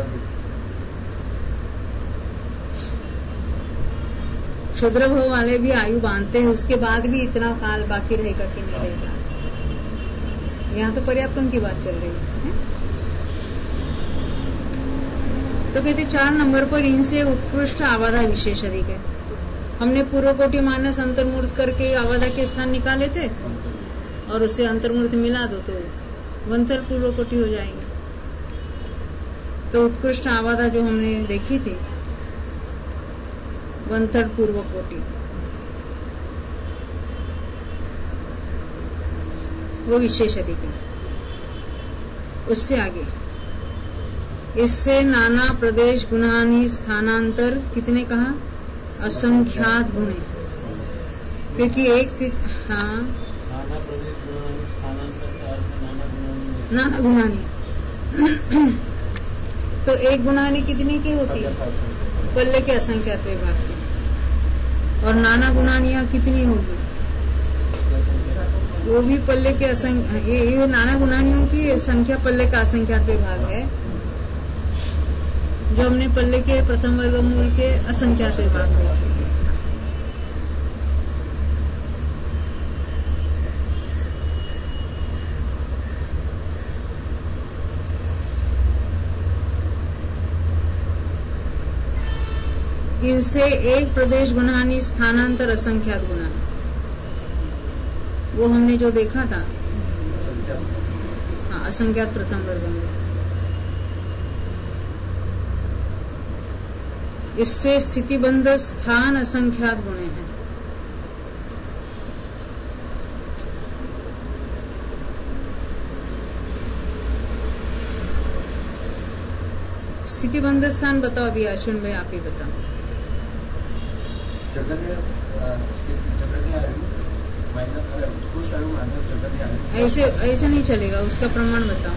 क्षुद्र भाव वाले भी आयु बांधते हैं, उसके बाद भी इतना काल बाकी रहेगा कि नहीं रहेगा, यहाँ तो पर्याप्तों की बात चल रही है। तो कहते 4 नंबर पर इनसे उत्कृष्ट आबाधा विशेष अधिक है। हमने पूर्व कोटि मानस अंतर्मूर्त करके आबाधा के स्थान निकाले थे, और उससे अंतर्मूर्त मिला दो तो 1/3 पूर्व कोटि हो जाएंगे। तो उत्कृष्ट आबाधा जो हमने देखी थी 1/3 पूर्व कोटि, वो विशेष अधिक है। उससे आगे इससे नाना प्रदेश गुणानी स्थानांतर कितने कहा, असंख्यात गुणे, क्योंकि एक, हाँ, नाना प्रदेश गुणानी स्थानांतर का अर्थ नाना गुणानी तो एक गुणानी कितने की होती है, पल्ले के असंख्यात विभाग की, और नाना गुणानियां कितनी होगी, वो भी पल्ले के असंख्य, ये नाना गुणानियों की संख्या पल्ले का असंख्यात विभाग है, जो हमने पल्ले के प्रथम वर्गमूल के असंख्यात विभाग देखे। इनसे एक प्रदेश गुणानी स्थानांतर असंख्यात गुणा, वो हमने जो देखा था, हाँ, असंख्यात प्रथम वर्गमूल। इससे स्थितिबंध स्थान असंख्यात गुणे हैं। स्थितिबंध स्थान बताओ अभी, अश्विन भाई आप ही बताओ। ऐसे ऐसे नहीं चलेगा, उसका प्रमाण बताओ।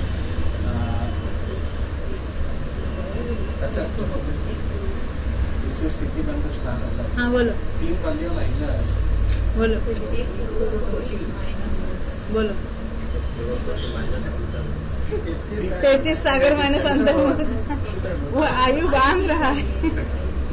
इसे स्थितिबंध स्थान, हाँ बोलो, 3 पल्ले माइनस, बोलो बोलो, 33 सागर माइनस अंतर्मुख, वो आयु बांध रहा है।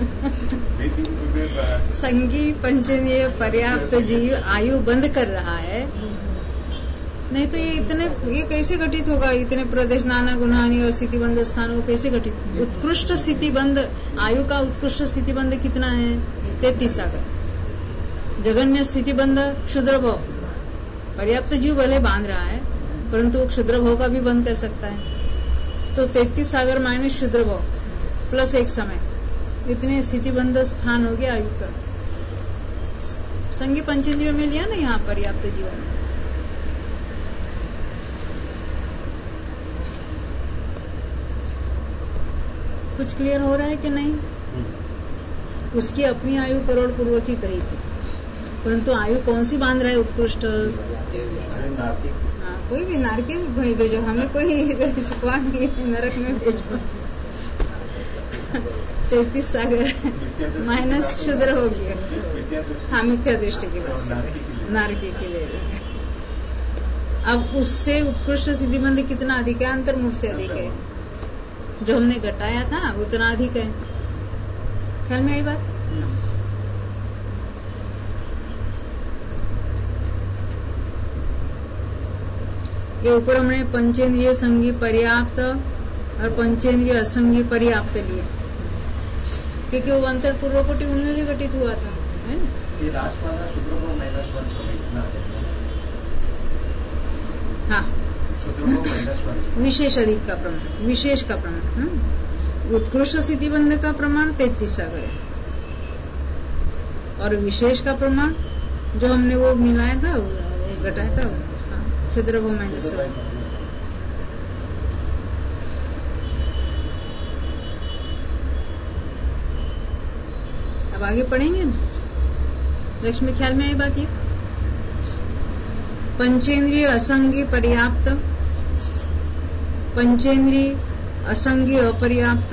संगी पंचेंद्रिय पर्याप्त जीव आयु बंद कर रहा है, नहीं तो ये कैसे घटित होगा, इतने प्रदेश नाना गुणानी और स्थितिबंध स्थान वो कैसे घटित। उत्कृष्ट स्थितिबंध आयु का उत्कृष्ट स्थितिबंध कितना है, 33 सागर। जगन्य स्थितिबंध क्षुद्र भव, पर्याप्त जीव भले बांध रहा है परंतु वो क्षुद्र भव का भी बंद कर सकता है। तो 33 सागर माइनस क्षुद्र भव प्लस एक समय, इतने स्थितिबंध स्थान हो गया आयु का। संगी पंचेंद्रियों में लिया ना यहाँ पर्याप्त जीवन, कुछ क्लियर हो रहा है कि नहीं? उसकी अपनी आयु करोड़ पूर्व की कही थी, परंतु आयु कौन सी बांध रहा है उत्कृष्ट? हाँ, कोई भी नारकी में भेजो, हमें कोई छुपवा नहीं है, नरक में भेजो। 33 सागर माइनस क्षुद्र हो गया। हाँ, मिथ्या दृष्टि की बात, नारकी की ले रही। अब उससे उत्कृष्ट सिद्धिबंध कितना अधिक है? अंतर्मुख से अधिक है। जो हमने घटाया था उतना अधिक है। ख्याल में आई बात? ये ऊपर हमने पंचेंद्रिय संगी पर्याप्त और पंचेंद्रिय असंगी पर्याप्त लिए, क्योंकि वो अंतर पूर्व कोटि उनमें भी घटित हुआ था, है ना? ये राजपाला शुद्रभोग -1 समय इतना है। हाँ, शुद्रभोग -1 विशेष अधिक का प्रमाण, विशेष का प्रमाण। उत्कृष्ट सिद्धिबंध का प्रमाण 33 सागर है, और विशेष का प्रमाण जो हमने वो मिलाया था, घटाया था, शुद्रभोग -1। अब आगे पढ़ेंगे। लक्ष्मी, ख्याल में आई बात? ये पंचेंद्रिय असंगी पर्याप्त, पंचेंद्रिय असंगी अपर्याप्त।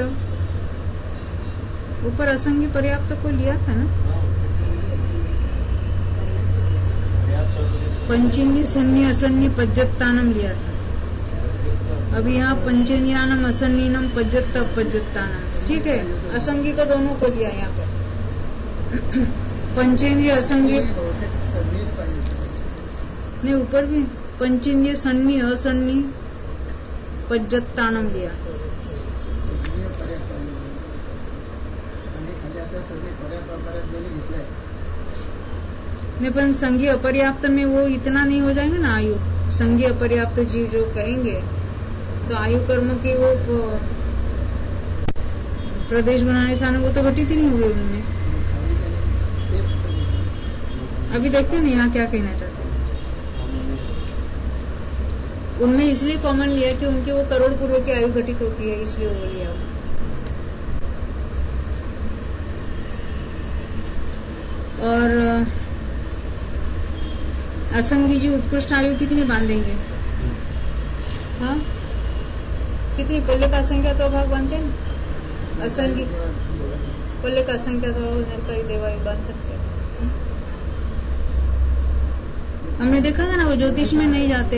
ऊपर असंगी पर्याप्त को लिया था ना? पंचेंद्रिय सन्नी असन्नी पज्जत्तानम लिया था। अब यहाँ पंचेंद्रियानम असन्नीनम पज्जत्त अपज्जत्तानम। ठीक है, असंगी को दोनों को लिया यहाँ पे। पंचेंद्रिय असंगी ने ऊपर भी पंचेंद्रिय सन्नी असन्नी पज्जत्तानम लिया। नहीं, पण संगी अपर्याप्त में वो इतना नहीं हो जाएगा ना आयु। संगी अपर्याप्त जीव जो कहेंगे तो आयु कर्म के वो प्रदेश बनाने से आने वो तो घटित ही नहीं हो गए उनमें। अभी देखते हैं ना यहाँ क्या कहना चाहते हैं। उनमें इसलिए कॉमन लिया कि उनके वो करोड़ पूर्व की आयु घटित होती है, इसलिए वो लिया। और असंगी जी उत्कृष्ट आयु कितनी बांधेंगे? हाँ, कितनी? पल्ले का असंख्या तो भाग बांधते हैं। असंगी पल्ले का असंख्या तो नरकाई देवायु बांध सकते हैं। हमने देखा था ना, वो ज्योतिष में नहीं जाते।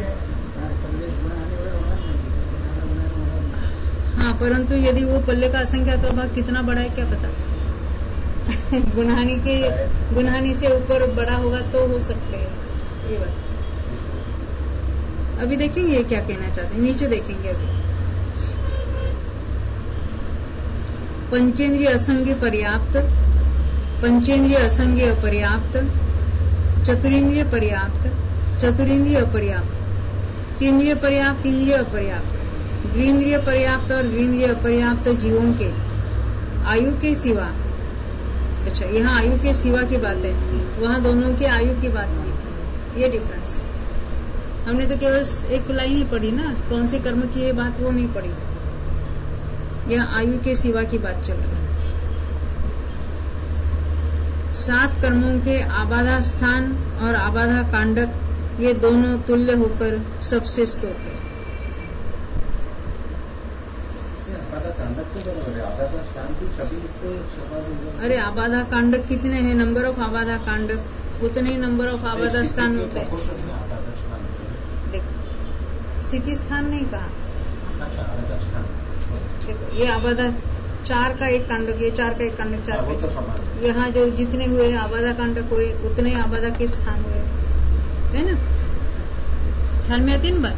हाँ, परंतु यदि वो पल्ले का असंख्या तो भाग कितना बड़ा है क्या पता। गुनहानी से ऊपर बड़ा होगा तो हो सकते हैं ये बात। अभी देखेंगे क्या कहना चाहते हैं, नीचे देखेंगे। अभी पंचेंद्रिय असंगी पर्याप्त, पंचेंद्रिय असंगी अपर्याप्त, चतुरेंद्रिय पर्याप्त, चतुरेंद्रिय अपर्याप्त, तीन्द्रिय पर्याप्त, तीन्द्रिय अपर्याप्त, द्विन्द्रिय पर्याप्त और द्विन्द्रिय अपर्याप्त जीवों के आयु के सिवा। अच्छा, यहाँ आयु के सिवा की बात है, वहाँ दोनों के आयु की बात नहीं थी। ये डिफरेंस। हमने तो केवल एक लाइन ही पढ़ी ना, कौन से कर्म की ये बात वो नहीं पढ़ी। यहाँ आयु के सिवा की बात चल रही है। 7 कर्मों के आबाधा स्थान और आबाधा कांडक, ये दोनों तुल्य होकर सबसे स्तोक है। अरे आबाधा कांडक कितने हैं? नंबर ऑफ आबाधा कांडक उतने ही नंबर ऑफ आबाधा स्थान होते हैं। देखो, स्थिति स्थान नहीं कहा। देखो, ये आबाधा 4 का एक कांडक, ये 4 का एक कांडक, 4 का। यहाँ जो जितने हुए आबाधा कांडक हुए उतने आबाधा के स्थान हुए, है ना? ख्याल में आती है ना बात?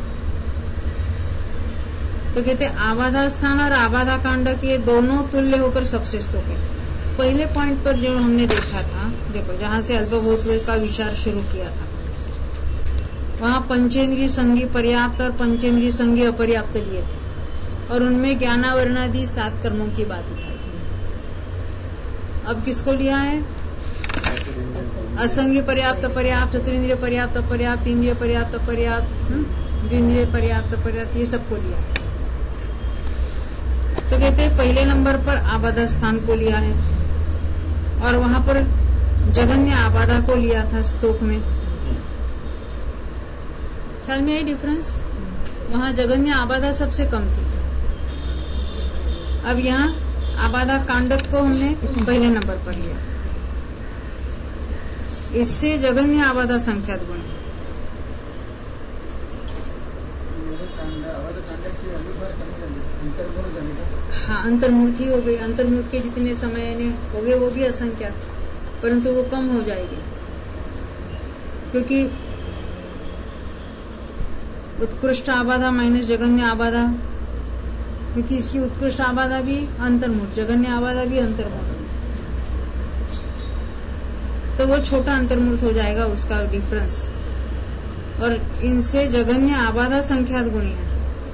तो कहते आबाधा स्थान और आबाधा कांडक ये दोनों तुल्य होकर सबसे स्तोक है। पहले पॉइंट पर जो हमने देखा था, देखो जहाँ से अल्पभूत का विचार शुरू किया था, वहाँ पंचेंद्रिय संगी पर्याप्त और पंचेंद्रिय संगी अपर्याप्त लिए थे, और उनमें ज्ञानावरणादि 7 कर्मों की बात उठाई थी। अब किसको लिया है? असंगी पर्याप्त, पर्याप्त, चतुरेंद्रिय पर्याप्त, अपर्याप्त, इंद्रिय पर्याप्त, अपर्याप्त, द्विन्द्रिय पर्याप्त, अपर्याप्त, ये सबको लिया। तो कहते हैं पहले नंबर पर आबादा स्थान को लिया है और वहां पर जगन्य आबादा को लिया था स्तोक में। ख्याल में आई डिफरेंस? वहां जगन्य आबादा सबसे कम थी। अब यहाँ आबादा कांडक को हमने पहले नंबर पर लिया। इससे जगन्य आबादा संख्यात गुण है। हाँ, अंतर्मूर्ति हो गई। अंतर्मूर्ति के जितने समय हो गए वो भी असंख्यात, परंतु वो कम हो जाएगी क्योंकि उत्कृष्ट आबादा माइनस जगन्य आबादा, क्योंकि इसकी उत्कृष्ट आबादा भी अंतर्मूर्त, जगन्य आबादा भी अंतर्मूर्त, तो वो छोटा अंतर्मूर्त हो जाएगा उसका डिफरेंस। और इनसे जगन्य आबादा संख्यात गुणी है।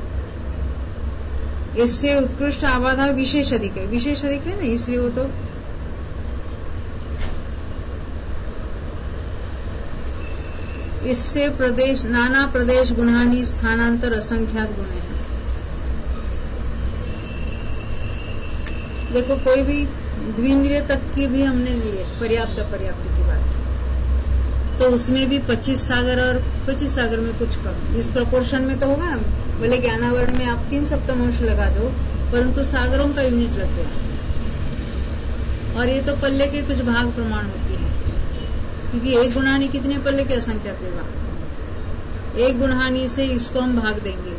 इससे उत्कृष्ट आबादा विशेष अधिक है। विशेष अधिक है ना, इसलिए वो तो इससे प्रदेश नाना प्रदेश गुणानी स्थानांतर असंख्यात गुण है। देखो कोई भी द्विंद्रिय तक की भी हमने ली है, पर्याप्त की बात की, तो उसमें भी 25 सागर और 25 सागर में कुछ कम इस प्रोपोर्शन में तो होगा ना। बोले ज्ञानावरण में आप 3 सप्तमांश लगा दो, परंतु सागरों का यूनिट लग गया। और ये तो पल्ले के कुछ भाग प्रमाण होती है, क्योंकि एक गुणानी कितने पल्ले के असंख्यात होगा। एक गुणानी से इसको हम भाग देंगे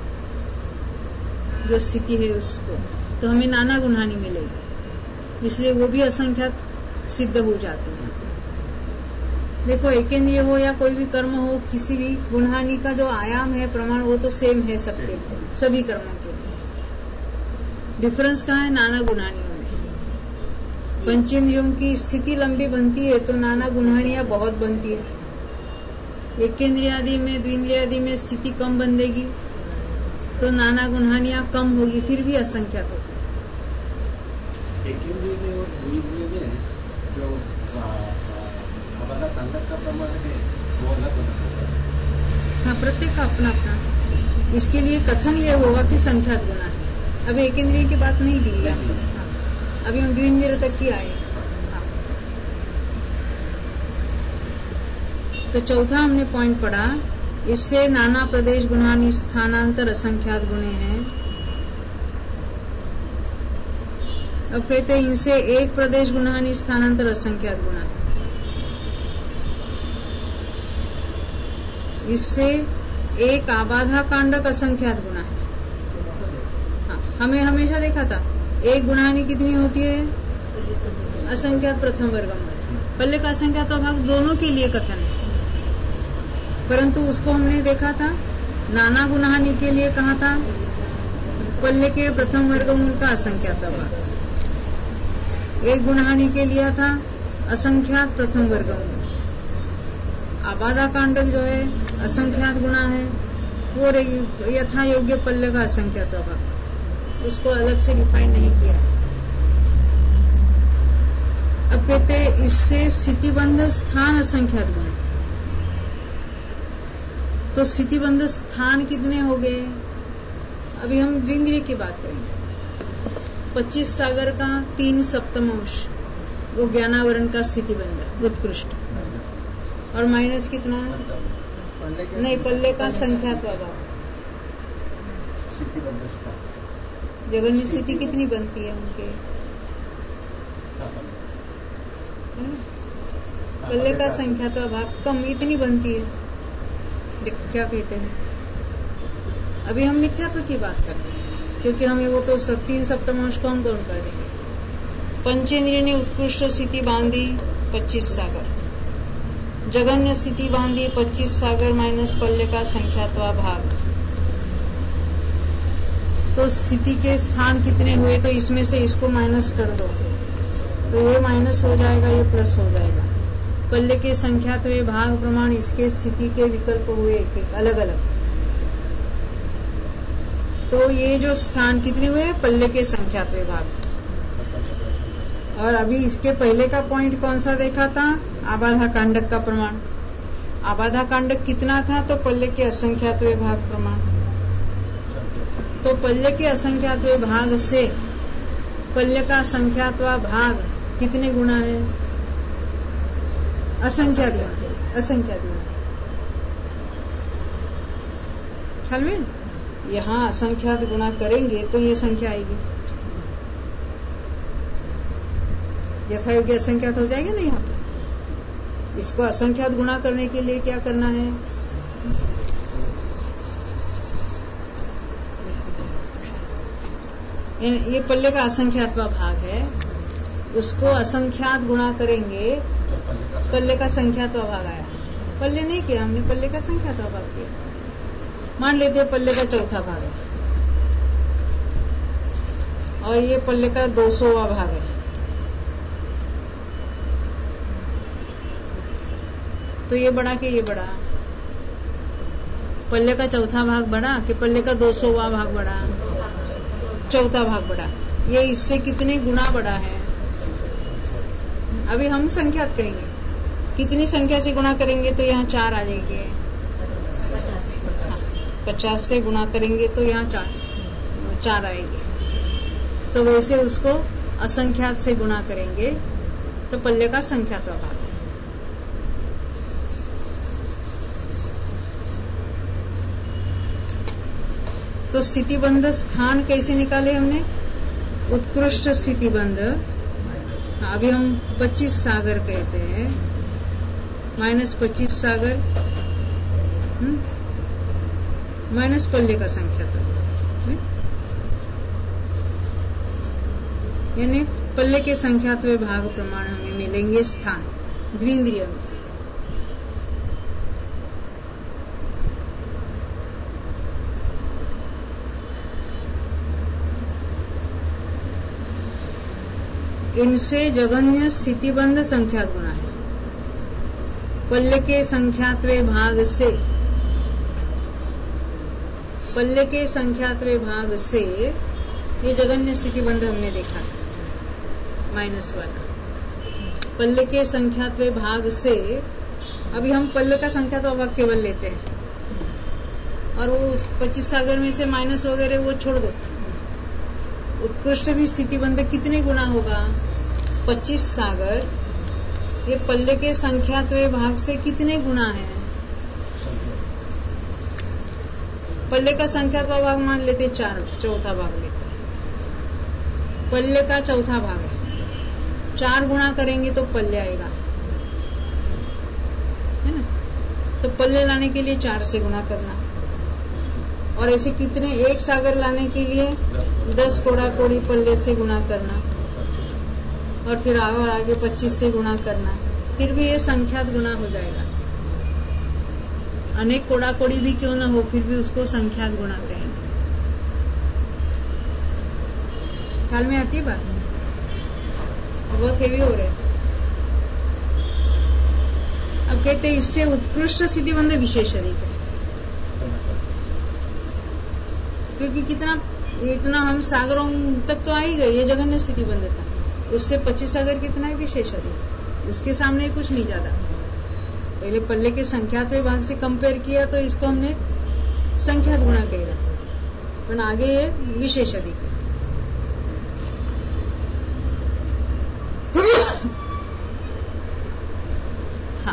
जो स्थिति है उसको, तो हमें नाना गुणानी मिलेगी, इसलिए वो भी असंख्यात सिद्ध हो जाते हैं। देखो एकेंद्रिय हो या कोई भी कर्म हो, किसी भी गुणहानि का जो आयाम है प्रमाण वो तो सेम है सबके, सभी कर्मों के लिए। डिफरेंस कहाँ है? नाना गुणहानियों में। पंचेंद्रियों की स्थिति लंबी बनती है तो नाना गुणहानियां बहुत बनती है। एकेंद्रिय आदि में, द्विंद्रिय आदि में स्थिति कम बनेगी तो नाना गुणहानियां कम होगी, फिर भी असंख्यात होती है। एकेंद्रिय में और द्विंद्रिय में जो आबादा कांडक का प्रमाण है वो अलग होता है। हाँ, प्रत्येक का अपना अपना। इसके लिए कथन ये होगा कि संख्यात गुना है। अभी एकेंद्रिय की बात नहीं ली है, अभी हम द्विंद्रिय तक ही आए। हाँ। तो चौथा हमने पॉइंट पढ़ा, इससे नाना प्रदेश गुणानी स्थानांतर असंख्यात गुणे हैं। अब कहते हैं इनसे एक प्रदेश गुणानी स्थानांतर असंख्यात गुणा है। इससे एक आबाधा कांडक असंख्यात गुणा है। हाँ, हमें हमेशा देखा था एक गुणानी कितनी होती है? असंख्यात प्रथम वर्गम। पल्ले का असंख्यात भाग दोनों के लिए कथन है, परंतु उसको हमने देखा था नाना गुणानी के लिए कहा था पल्ले के प्रथम वर्गमूल का असंख्यात भाग। एक गुणानी के लिया था असंख्यात प्रथम वर्गमूल। आबादा कांडक जो है असंख्यात गुणा है, वो यथा योग्य पल्ले का असंख्यात भाग, उसको अलग से डिफाइन नहीं किया। अब कहते हैं इससे स्थितिबंध स्थान असंख्यात गुण। तो स्थितिबंध स्थान कितने हो गए? अभी हम द्विंद्रिय की बात करेंगे। 25 सागर का 3 सप्तमांश वो ज्ञानावरण का स्थितिबंध उत्कृष्ट, और माइनस कितना? नहीं, पल्ले का संख्यात भाग। जगन्य स्थिति कितनी बनती है उनके? पल्ले का संख्यात भाग कम इतनी बनती है। क्या कहते हैं? अभी हम मिथ्यात्व की बात करते हैं, क्योंकि हमें वो तो 3 सप्तमांश को हम गौण कर देंगे। पंचेंद्रिय ने उत्कृष्ट स्थिति बांधी 25 सागर, जगन्य स्थिति बांधी 25 सागर माइनस पल्ले का संख्यात्वा भाग। तो स्थिति के स्थान कितने हुए? तो इसमें से इसको माइनस कर दो, तो ये माइनस हो जाएगा, ये प्लस हो जाएगा। पल्ले के संख्यात्वे भाग प्रमाण इसके स्थिति के विकल्प हुए एक एक अलग अलग। तो ये जो स्थान कितने हुए? पल्ले के संख्यात्वे भाग। और अभी इसके पहले का पॉइंट कौन सा देखा था? आबाधा कांडक का प्रमाण। आबाधा कांडक कितना था? तो पल्ले के असंख्यात्वे भाग प्रमाण। तो पल्य के असंख्यात्व भाग से पल्य का संख्यात्व भाग कितने गुना है? असंख्यात गुना, असंख्यात गुना। ख्याल में यहाँ असंख्यात गुना करेंगे तो ये संख्या आएगी, यथायोग्य असंख्यात हो जाएगा ना। यहाँ पे इसको असंख्यात गुणा करने के लिए क्या करना है? ये पल्ले का असंख्यात्वा भाग है, उसको असंख्यात गुणा करेंगे, पल्ले का संख्यात्वा भाग आया। पल्ले नहीं किया हमने, पल्ले का संख्यात्वा भाग किया। मान लेते हैं पल्ले का चौथा भाग है और ये पल्ले का 200वां भाग है। तो ये बड़ा कि ये बड़ा? पल्ले का चौथा भाग बड़ा कि पल्ले का 200वां भाग बड़ा? चौथा भाग बड़ा। ये इससे कितने गुना बड़ा है? अभी हम संख्यात करेंगे, कितनी संख्या से गुणा करेंगे तो यहाँ 4 आ जाएंगे। 50 से गुणा करेंगे तो यहाँ 4 आएंगे। तो वैसे उसको असंख्यात से गुणा करेंगे तो पल्ले का संख्यात भाग। तो स्थितिबंध स्थान कैसे निकाले हमने? उत्कृष्ट स्थितिबंध, अभी हम 25 सागर कहते हैं, -25 सागर माइनस पल्ले का संख्यात्व, यानी पल्ले के संख्यात्व भाग प्रमाण हमें मिलेंगे स्थान द्विंद्रिय में। इनसे जघन्य स्थितिबंध संख्यात गुणा है। पल्ले के संख्यात्वे भाग से, पल्ले के संख्यात्वे भाग से ये जघन्य स्थितिबंध हमने देखा माइनस वाला। पल्ले के संख्यात्वे भाग से अभी हम पल्ले का संख्यात्व भाग केवल लेते हैं और वो 25 सागर में से माइनस वगैरह वो छोड़ दो। उत्कृष्ट भी स्थितिबंध कितने गुना होगा? 25 सागर ये पल्ले के संख्यात्व भाग से कितने गुना है? पल्ले का संख्यात्व भाग मान लेते 4, चौथा भाग लेते हैं। पल्ले का चौथा भाग है, 4 गुणा करेंगे तो पल्ले आएगा, है ना। तो पल्ले लाने के लिए 4 से गुणा करना, और ऐसे कितने, 1 सागर लाने के लिए 10 कोड़ा कोड़ी पल्ले से गुणा करना, और फिर आगे 25 से गुणा करना, फिर भी ये संख्यात गुणा हो जाएगा। अनेक कोड़ा कोड़ी भी क्यों ना हो, फिर भी उसको संख्यात गुणा कहेंगे। ख्याल में आती है बात? बहुत हेवी हो रहे। अब कहते हैं इससे उत्कृष्ट स्थितिबंध विशेष अधिक है, क्योंकि इतना हम सागरों तक तो आ ही गए, ये जघन्य स्थितिबंध था। उससे 25 सागर कितना है विशेष अधिक, उसके सामने कुछ नहीं ज्यादा। पहले पल्ले के संख्यात भाग से कंपेयर किया तो इसको हमने संख्यात गुणा कहेगा, पर आगे ये विशेष अधिक है। हाँ,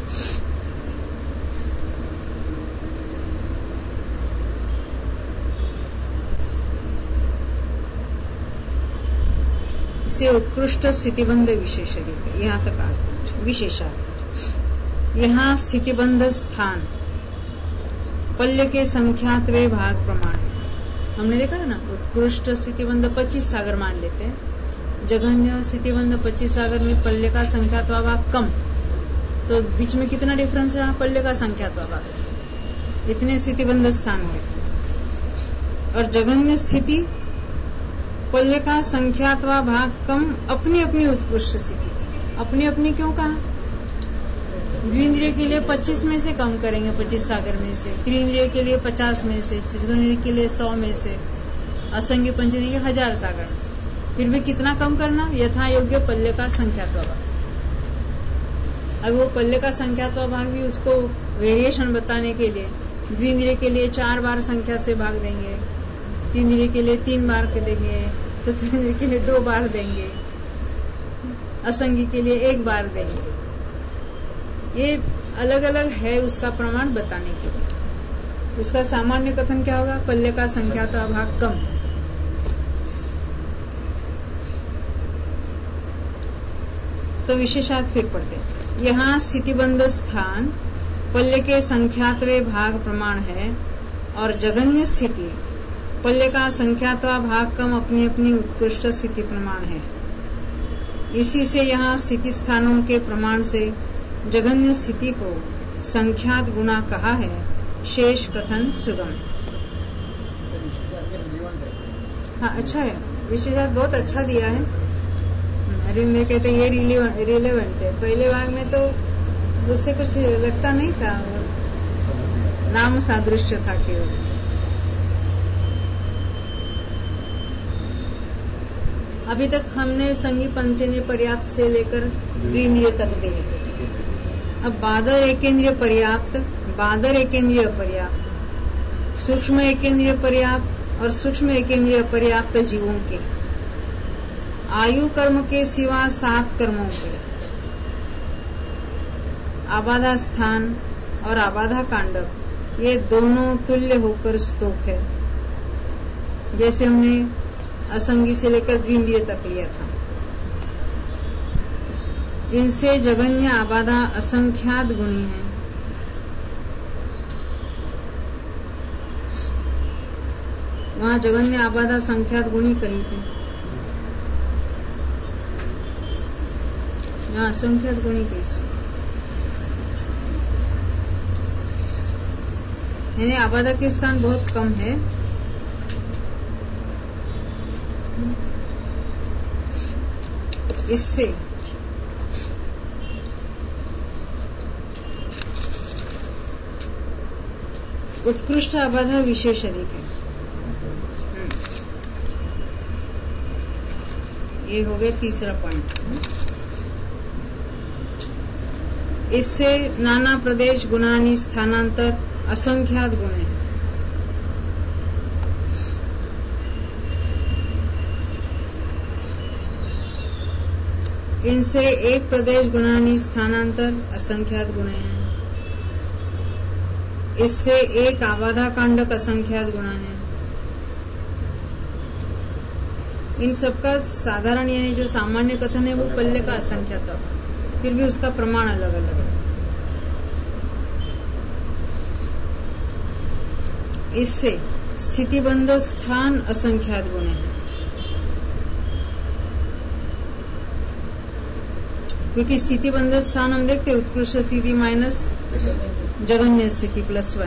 इसे उत्कृष्ट स्थितिबंध विशेष अधिक है। यहाँ तक आ विशेषार्थ। यहाँ स्थितिबंध स्थान पल्ले के संख्यात्वे भाग प्रमाण है। हमने देखा है ना, उत्कृष्ट स्थितिबंध 25 सागर मान लेते हैं, जघन्य स्थितिबंध 25 सागर में पल्ले का संख्यात्वा भाग कम, तो बीच में कितना डिफरेंस रहा? पल्ले का संख्यात्वा भाग, इतने स्थितिबंध स्थान हुए। और जघन्य स्थिति पल्ले का संख्यात्वा भाग कम, अपनी अपनी उत्कृष्ट स्थिति। अपनी अपनी क्यों कहा? द्विंद्रिय के लिए 25 में से कम करेंगे, 25 सागर में से, त्रिंद्रिय के लिए 50 में से, चतुर्ंद्रिय के लिए 100 में से, असंख्य पंचेंद्रिय 1000 सागर में से, फिर भी कितना कम करना? यथा योग्य पल्ले का संख्यात्वा भाग। अब वो पल्ले का संख्यात्वा भाग भी उसको वेरिएशन बताने के लिए द्विंद्रिय के लिए 4 बार संख्या से भाग देंगे, इंद्रिय के लिए 3 बार देंगे, चतुर्ंद्रिय के लिए 2 बार देंगे, असंगी के लिए 1 बार देंगे। ये अलग अलग है उसका प्रमाण बताने के लिए। उसका सामान्य कथन क्या होगा? पल्ले का संख्यात अभाग कम। तो विशेषार्थ फिर पढ़ते हैं। यहाँ स्थितिबंध स्थान पल्ले के संख्यात्वे भाग प्रमाण है और जगन्य स्थिति पल्ले का संख्यात्वा भाग कम अपनी अपनी उत्कृष्ट स्थिति प्रमाण है। इसी से यहाँ स्थिति स्थानों के प्रमाण से जगन्य स्थिति को संख्यात गुणा कहा है। शेष कथन सुगम। हाँ, अच्छा है, विशेषार्थ बहुत अच्छा दिया है। अरे मैं कहते ये रिलेवेंट है। पहले भाग में तो उससे कुछ लगता नहीं था, नाम सादृश्य था केवल। अभी तक हमने संगी पंचेंद्रिय पर्याप्त से लेकर द्विंद्रिय तक देखे। अब बादर एकेंद्रिय पर्याप्त, बादर एकेंद्रिय पर्याप्त, सूक्ष्म एकेंद्रिय पर्याप्त और सूक्ष्म एकेंद्रिय पर्याप्त जीवों के आयु कर्म के सिवा 7 कर्मों के आबाधा स्थान और आबाधा कांडक ये दोनों तुल्य होकर स्तोक है। जैसे हमने असंगी से लेकर द्विंद्रिय तक लिया था। इनसे जगन्य आबाधा असंख्यात गुणी है। वहां जगन्य आबाधा संख्यात गुणी कही थी, यहाँ असंख्यात गुणी कैसे? यानी आबाधा के स्थान बहुत कम है। इससे उत्कृष्ट आबाधा विशेष अधिक है। ये हो गया तीसरा पॉइंट। इससे नाना प्रदेश गुणानि स्थानांतर असंख्यात गुण है। इनसे एक प्रदेश गुणानि स्थानांतर असंख्यात गुण है। इससे एक आबाधा कांडक असंख्यात गुण है। इन सबका साधारण यानी जो सामान्य कथन है वो पल्ले का असंख्यात है, फिर भी उसका प्रमाण अलग अलग है। इससे स्थितिबंध स्थान असंख्यात गुण है, क्योंकि स्थितिबंध स्थान हम देखते उत्कृष्ट स्थिति माइनस जगन्य स्थिति +1।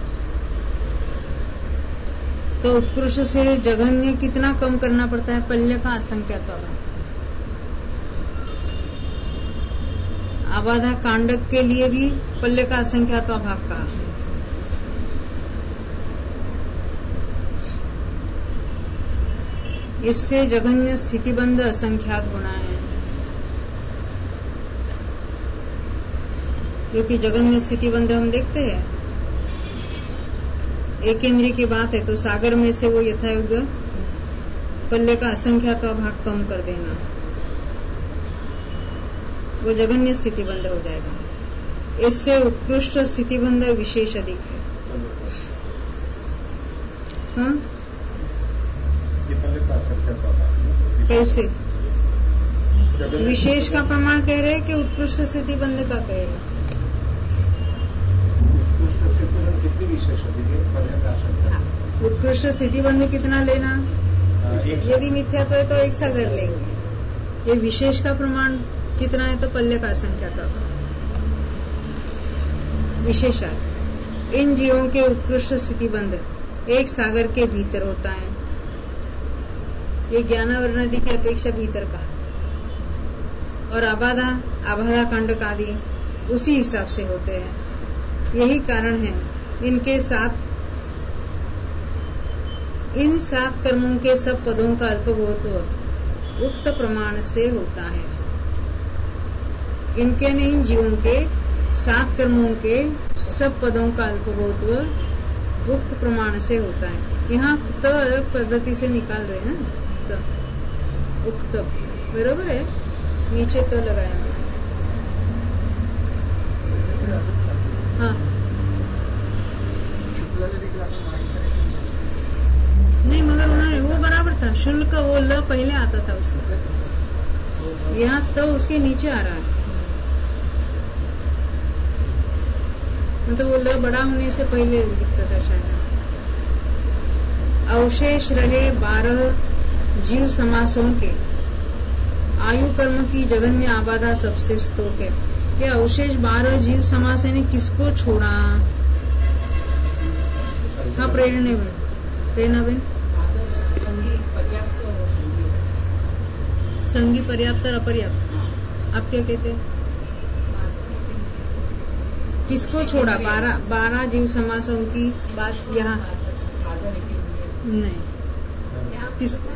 तो उत्कृष्ट से जगन्य कितना कम करना पड़ता है? पल्य का असंख्यात भाग। आबाधा कांडक के लिए भी पल्य का असंख्यात भाग कहा। इससे जगन्य स्थितिबंध असंख्यात गुणा है, क्योंकि जगन्य स्थितिबंध हम देखते हैं एक इंद्रिय की बात है तो सागर में से वो यथायोग्य पल्ले का असंख्यात भाग कम कर देना, वो जगन्य स्थितिबंध हो जाएगा। इससे उत्कृष्ट स्थितिबंध विशेष अधिक है। हाँ? कैसे? विशेष का प्रमाण कह रहे हैं कि उत्कृष्ट स्थितिबंध का कह रहे हैं? कितनी विशेष है? उत्कृष्ट स्थितिबंध कितना लेना? यदि मिथ्यात्व है तो एक सागर लेंगे। ये विशेष का प्रमाण कितना है? तो पल्ले का असंख्यात विशेषार्थ। इन जीवों के उत्कृष्ट स्थितिबंध एक सागर के भीतर होता है। ये ज्ञानावरण नदी की अपेक्षा भीतर का, और आबाधा कांडक आदि उसी हिसाब से होते हैं। यही कारण है इन 7 कर्मों के सब पदों का अल्पबोधत्व उक्त प्रमाण से होता है। इनके नहीं जीवों के 7 कर्मों के सब पदों का अल्पबोधत्व उक्त प्रमाण से होता है। यहाँ त पद्धति से निकाल रहे हैं ना, त उक्त बरोबर है, नीचे त लगाया है। हाँ नहीं, मगर उन्होंने वो बराबर था, शुल्क वो ल पहले आता था उसका, यहाँ तो उसके नीचे आ रहा है, मतलब वो ल बड़ा होने से पहले दिखता था शायद। अवशेष रहे 12 जीव समासों के, आयु कर्म की जगन्य आबादा सबसे स्तोक है। ये अवशेष 12 जीव समास ने किसको छोड़ा? हाँ प्रेरणा बेन, संगी पर्याप्त और अपर्याप्त, आप क्या कहते हैं? किसको छोड़ा? 12 जीव समासों की बात यहाँ नहीं, किसको?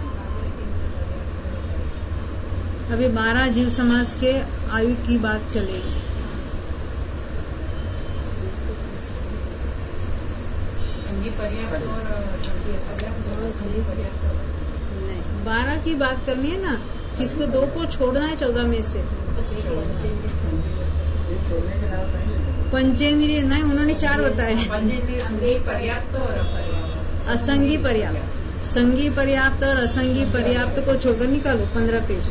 अभी 12 जीव समास के आयु की बात चलेगी। नहीं, 12 की बात करनी है ना, किसको? 2 को छोड़ना है 14 में से। पंचेंद्रिय नहीं, उन्होंने 4 बताए। असंगी पर्याप्त, संगी पर्याप्त और असंगी पर्याप्त को छोड़कर निकालो 15 पेज।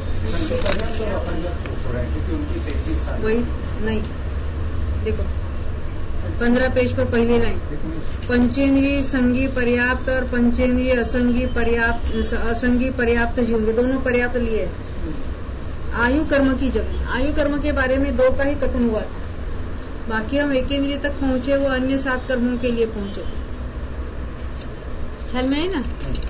वही नहीं, देखो 15 पेज पर पहली लाइन, पंचेंद्रिय संगी पर्याप्त और पंचेंद्रिय असंगी पर्याप्त जीव, दोनों पर्याप्त लिए। आयु कर्म की जगह, आयु कर्म के बारे में 2 का ही कथन हुआ था, बाकी हम एकेंद्रिय तक पहुंचे, वो अन्य 7 कर्मों के लिए पहुंचे। ख्याल में है ना?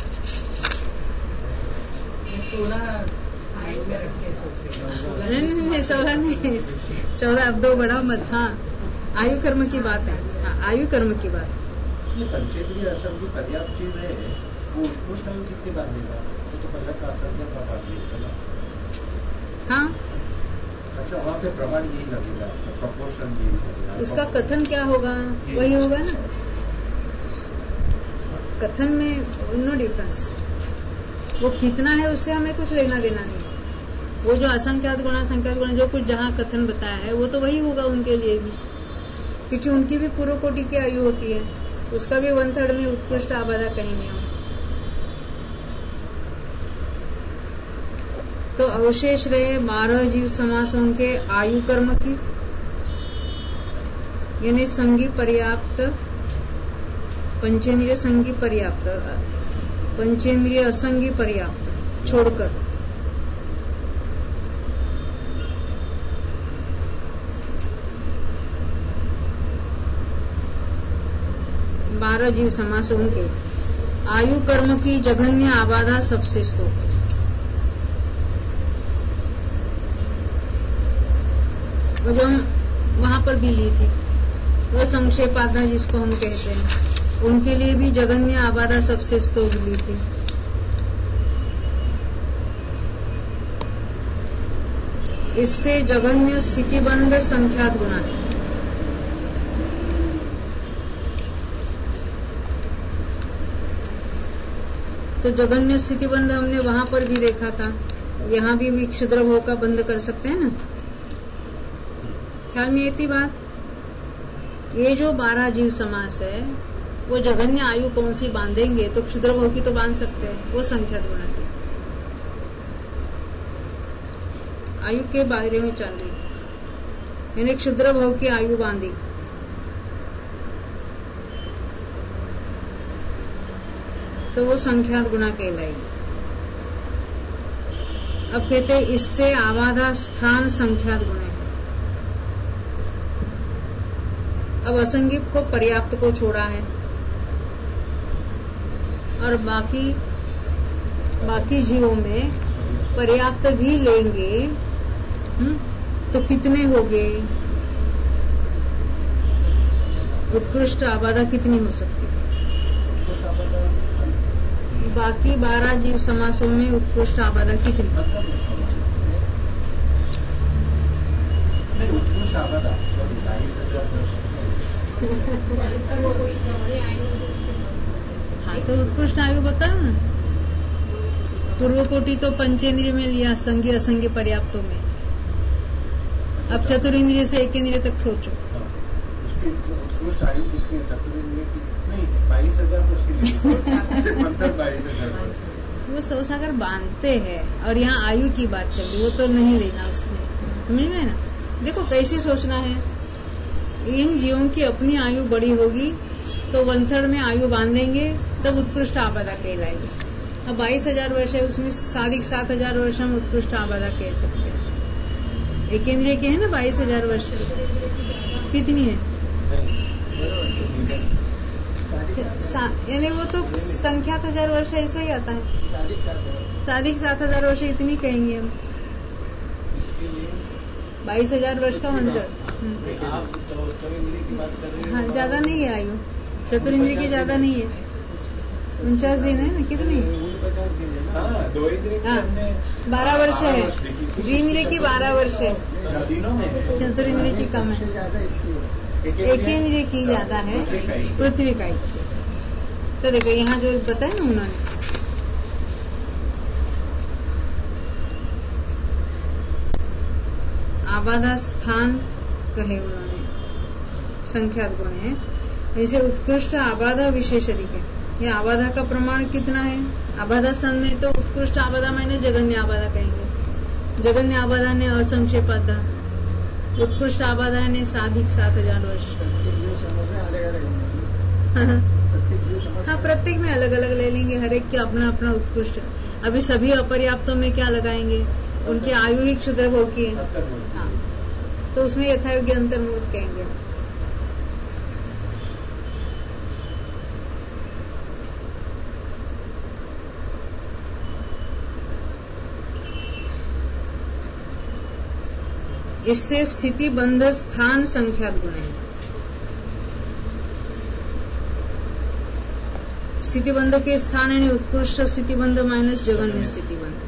16 नहीं, 14, अब 2 बढ़ा मत। हाँ आयु कर्म की बात है, हाँ आयु कर्म की बात। पंचेंद्रिय असर की पर्याप्त चीज है, वो उत्कृष्ट आयु कितनी बार मिला? तो पहले का असर क्या प्रभाव? हाँ अच्छा, वहाँ पे प्रमाण यही लगेगा, प्रपोर्शन यही लगेगा। उसका कथन क्या होगा? वही होगा ना, कथन में नो डिफरेंस। वो कितना है उससे हमें कुछ लेना देना नहीं। वो जो असंख्यात गुणा संख्यात गुणा जो कुछ जहाँ कथन बताया है वो तो वही होगा उनके लिए भी, क्योंकि उनकी भी पूर्व कोटि की आयु होती है, उसका भी 1/3 में उत्कृष्ट आबादा कहेंगे हम। तो अवशेष रहे 12 जीव समासों के आयु कर्म की, यानी संगी पर्याप्त, पंचेंद्रिय संगी पर्याप्त, पंचेंद्रिय असंगी पर्याप्त छोड़कर, बारह जीव समासों के आयु कर्म की जघन्य आबादा सबसे स्तोक। वो जो हम वहां पर भी ली थी, वो संक्षेपाधा जिसको हम कहते हैं, उनके लिए भी जघन्य आबादा सबसे स्तोक ली थी। इससे जघन्य स्थितिबंध संख्यात गुणा है। तो जघन्य स्थितिबंध हमने वहां पर भी देखा था, यहाँ भी क्षुद्र भोग का बंद कर सकते हैं ना। ख्याल में आती बात? ये जो 12 जीव समास है वो जघन्य आयु कौन सी बांधेंगे? तो क्षुद्र भोग की तो बांध सकते हैं, वो संख्यात गुणा की आयु के बारे में चल रही, यानी क्षुद्र भोग की आयु बांधी। तो वो संख्यात गुणा कहलाएगी। अब कहते हैं इससे आबादा स्थान संख्यात गुण है। अब असंगी को पर्याप्त को छोड़ा है और बाकी जीवों में पर्याप्त भी लेंगे तो कितने हो गए? उत्कृष्ट आबादा कितनी हो सकती है? बाकी 12 जीव समासों में उत्कृष्ट आबादा कितनी? नहीं, उत्कृष्ट आबादा हाँ, तो उत्कृष्ट आयु बताओ ना। पूर्व कोटि तो पंचेंद्रिय में लिया, संज्ञ असंज्ञ पर्याप्तों में। अब चतुरेंद्रिय से एक इंद्रिय तक सोचो। उसकी उत्कृष्ट आयु कितनी है? चतुरेंद्रिय की नहीं, 22,000 वर्ष। 22,000 वर्ष वो 100 सागर बांधते हैं, और यहाँ आयु की बात चल रही, वो तो नहीं लेना उसमें, समझ में ना। देखो कैसे सोचना है, इन जीवों की अपनी आयु बड़ी होगी तो 1/3 में आयु बांधेंगे, तब उत्कृष्ट आबादा कहलाएगी। अब 22,000 वर्ष है, उसमें 7,000 वर्ष हम उत्कृष्ट आबादा कह सकते हैं। एक इंद्रिय के है ना 22,000 वर्ष, कितनी है? यानी वो तो संख्यात 1000 वर्ष ऐसा ही आता है। 7,000 वर्ष इतनी कहेंगे हम। 22,000 वर्ष का अंतर। हाँ, ज्यादा नहीं है आयु, चतुरेंद्रिय की ज्यादा नहीं है। 49 दिन है ना, कितनी? 12 वर्ष है। द्विंद्रिय की 12 वर्ष है, चतुरेंद्रिय की कम है। एक इंद्रिय की ज्यादा है, पृथ्वी का। तो देखो यहाँ जो बताया ना उन्होंने, आबादा स्थान कहे उन्होंने, संख्यात गुण है। जैसे उत्कृष्ट आबादा विशेष अधिक है। ये आबादा का प्रमाण कितना है? आबादा सन में तो उत्कृष्ट आबादा मैंने जगन्य आबादा कहेंगे। जगन्य आबादा ने असंक्षेपादा, उत्कृष्ट आबादा ने 7,000 वर्ष। हाँ, प्रत्येक में अलग अलग ले लेंगे, हर एक के अपना अपना उत्कृष्ट। अभी सभी अपर्याप्तों में क्या लगाएंगे? उनकी आयु ही क्षुद्र भोग की है। हाँ, तो उसमें यथायोग्य अंतर्मुख कहेंगे। इससे स्थिति बंध स्थान संख्यात गुण है। स्थितिबंध के स्थान है उत्कृष्ट स्थितिबंध माइनस जगन्य स्थितिबंध।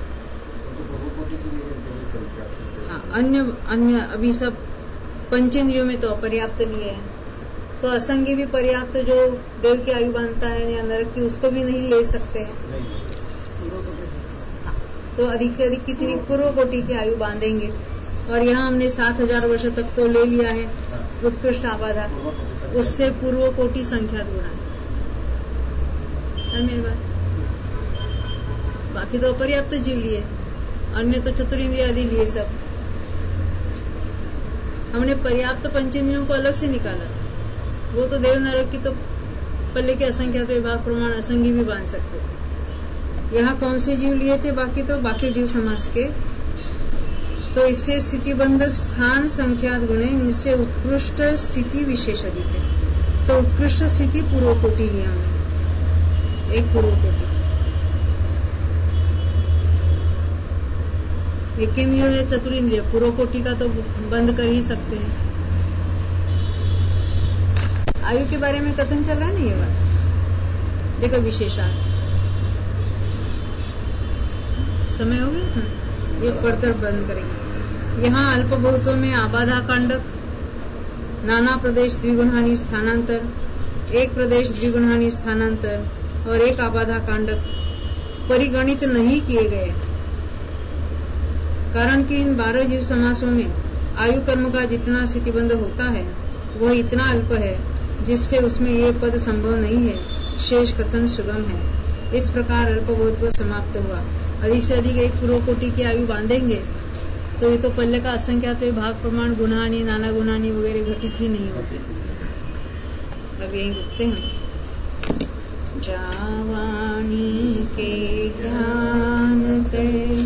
हाँ, अन्य अभी सब पंचेंद्रियों में तो अपर्याप्त लिए है, तो असंगी भी पर्याप्त जो देव की आयु बांधता है या नरक की, उसको भी नहीं ले सकते हैं। हाँ, तो अधिक से अधिक कितनी पूर्व कोटि की आयु बांधेंगे। और यहाँ हमने 7,000 वर्ष तक तो ले लिया है उत्कृष्ट आबादा, उससे पूर्व कोटि संख्यात गुणा है मेरी बात। बाकी तो अपर्याप्त जीव लिए, अन्य तो चतुरेंद्रिय आदि लिए सब। हमने पर्याप्त पंचेंद्रियों को अलग से निकाला था। वो तो देव नरक की तो पल्ले के असंख्यात विभाग प्रमाण असंगी भी बांध सकते थे। यहाँ कौन से जीव लिए थे? बाकी तो बाकी जीव समास के। तो इससे स्थितिबंध स्थान संख्यात गुण है, जिससे उत्कृष्ट स्थिति विशेष अधिक है। तो उत्कृष्ट स्थिति पूर्व कोटि लिया हमने, एक पूर्व कोटि। एक इंद्रिय या चतुरेंद्रिय, पूर्व कोटि का तो बंद कर ही सकते हैं। आयु के बारे में कथन चल रहा है ना, ये बात देखो। विशेषार्थ समय हो गया, ये पढ़कर बंद करेंगे। यहाँ अल्प बहुतों में आबाधा कांडक, नाना प्रदेश द्विगुणानी स्थानांतर, एक प्रदेश द्विगुणानी स्थानांतर और एक आबाधा कांडक परिगणित नहीं किए गए, कारण कि इन 12 जीव समासों में आयु कर्म का जितना स्थितिबंध होता है वह इतना अल्प है जिससे उसमें ये पद संभव नहीं है। शेष कथन सुगम है। इस प्रकार अल्प बहुत्व समाप्त हुआ। अधिक से अधिक एक पूर्व कोटि की आयु बांधेंगे तो ये तो पल्ले का असंख्यात भाग प्रमाण गुणानी नाना गुणानी वगैरह घटित ही नहीं होते। अब यही रुकते हैं। जावानी के ज्ञान के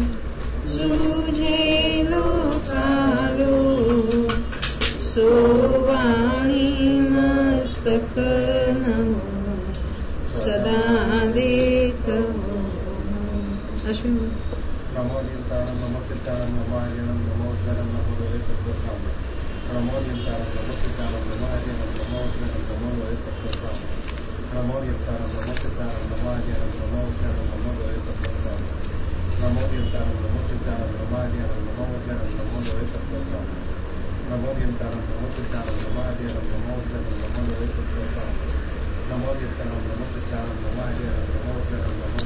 सूझे लोकालो, सोवाणी मस्तक नमो सदा देखो। अश्विन नमो चिंतानम नमो चिंतानम नमो आर्यनम नमो उज्जवलम नमो लोहे सत्वसाम। नमो चिंतानम नमो चिंतानम नमो आर्यनम नमो उज्जवलम नमो लोहे सत्वसाम। नमो चिंतानम नमो चिंतानम नमो आर्यनम नमो उज्जवलम नमो लोहे सत्वसाम। नमो चिंतानम नमो चिंतानम नमो आर्यनम नमो उज्जवलम नमो लोहे सत्वसाम। नमो कीर्तनम नमो चित्तानम नमो हरिहरम नमो उज्जवलम नमो लोहितोत्तम नमो कीर्तनम नमो चित्तानम नमो हरिहरम नमो उज्जवलम नमो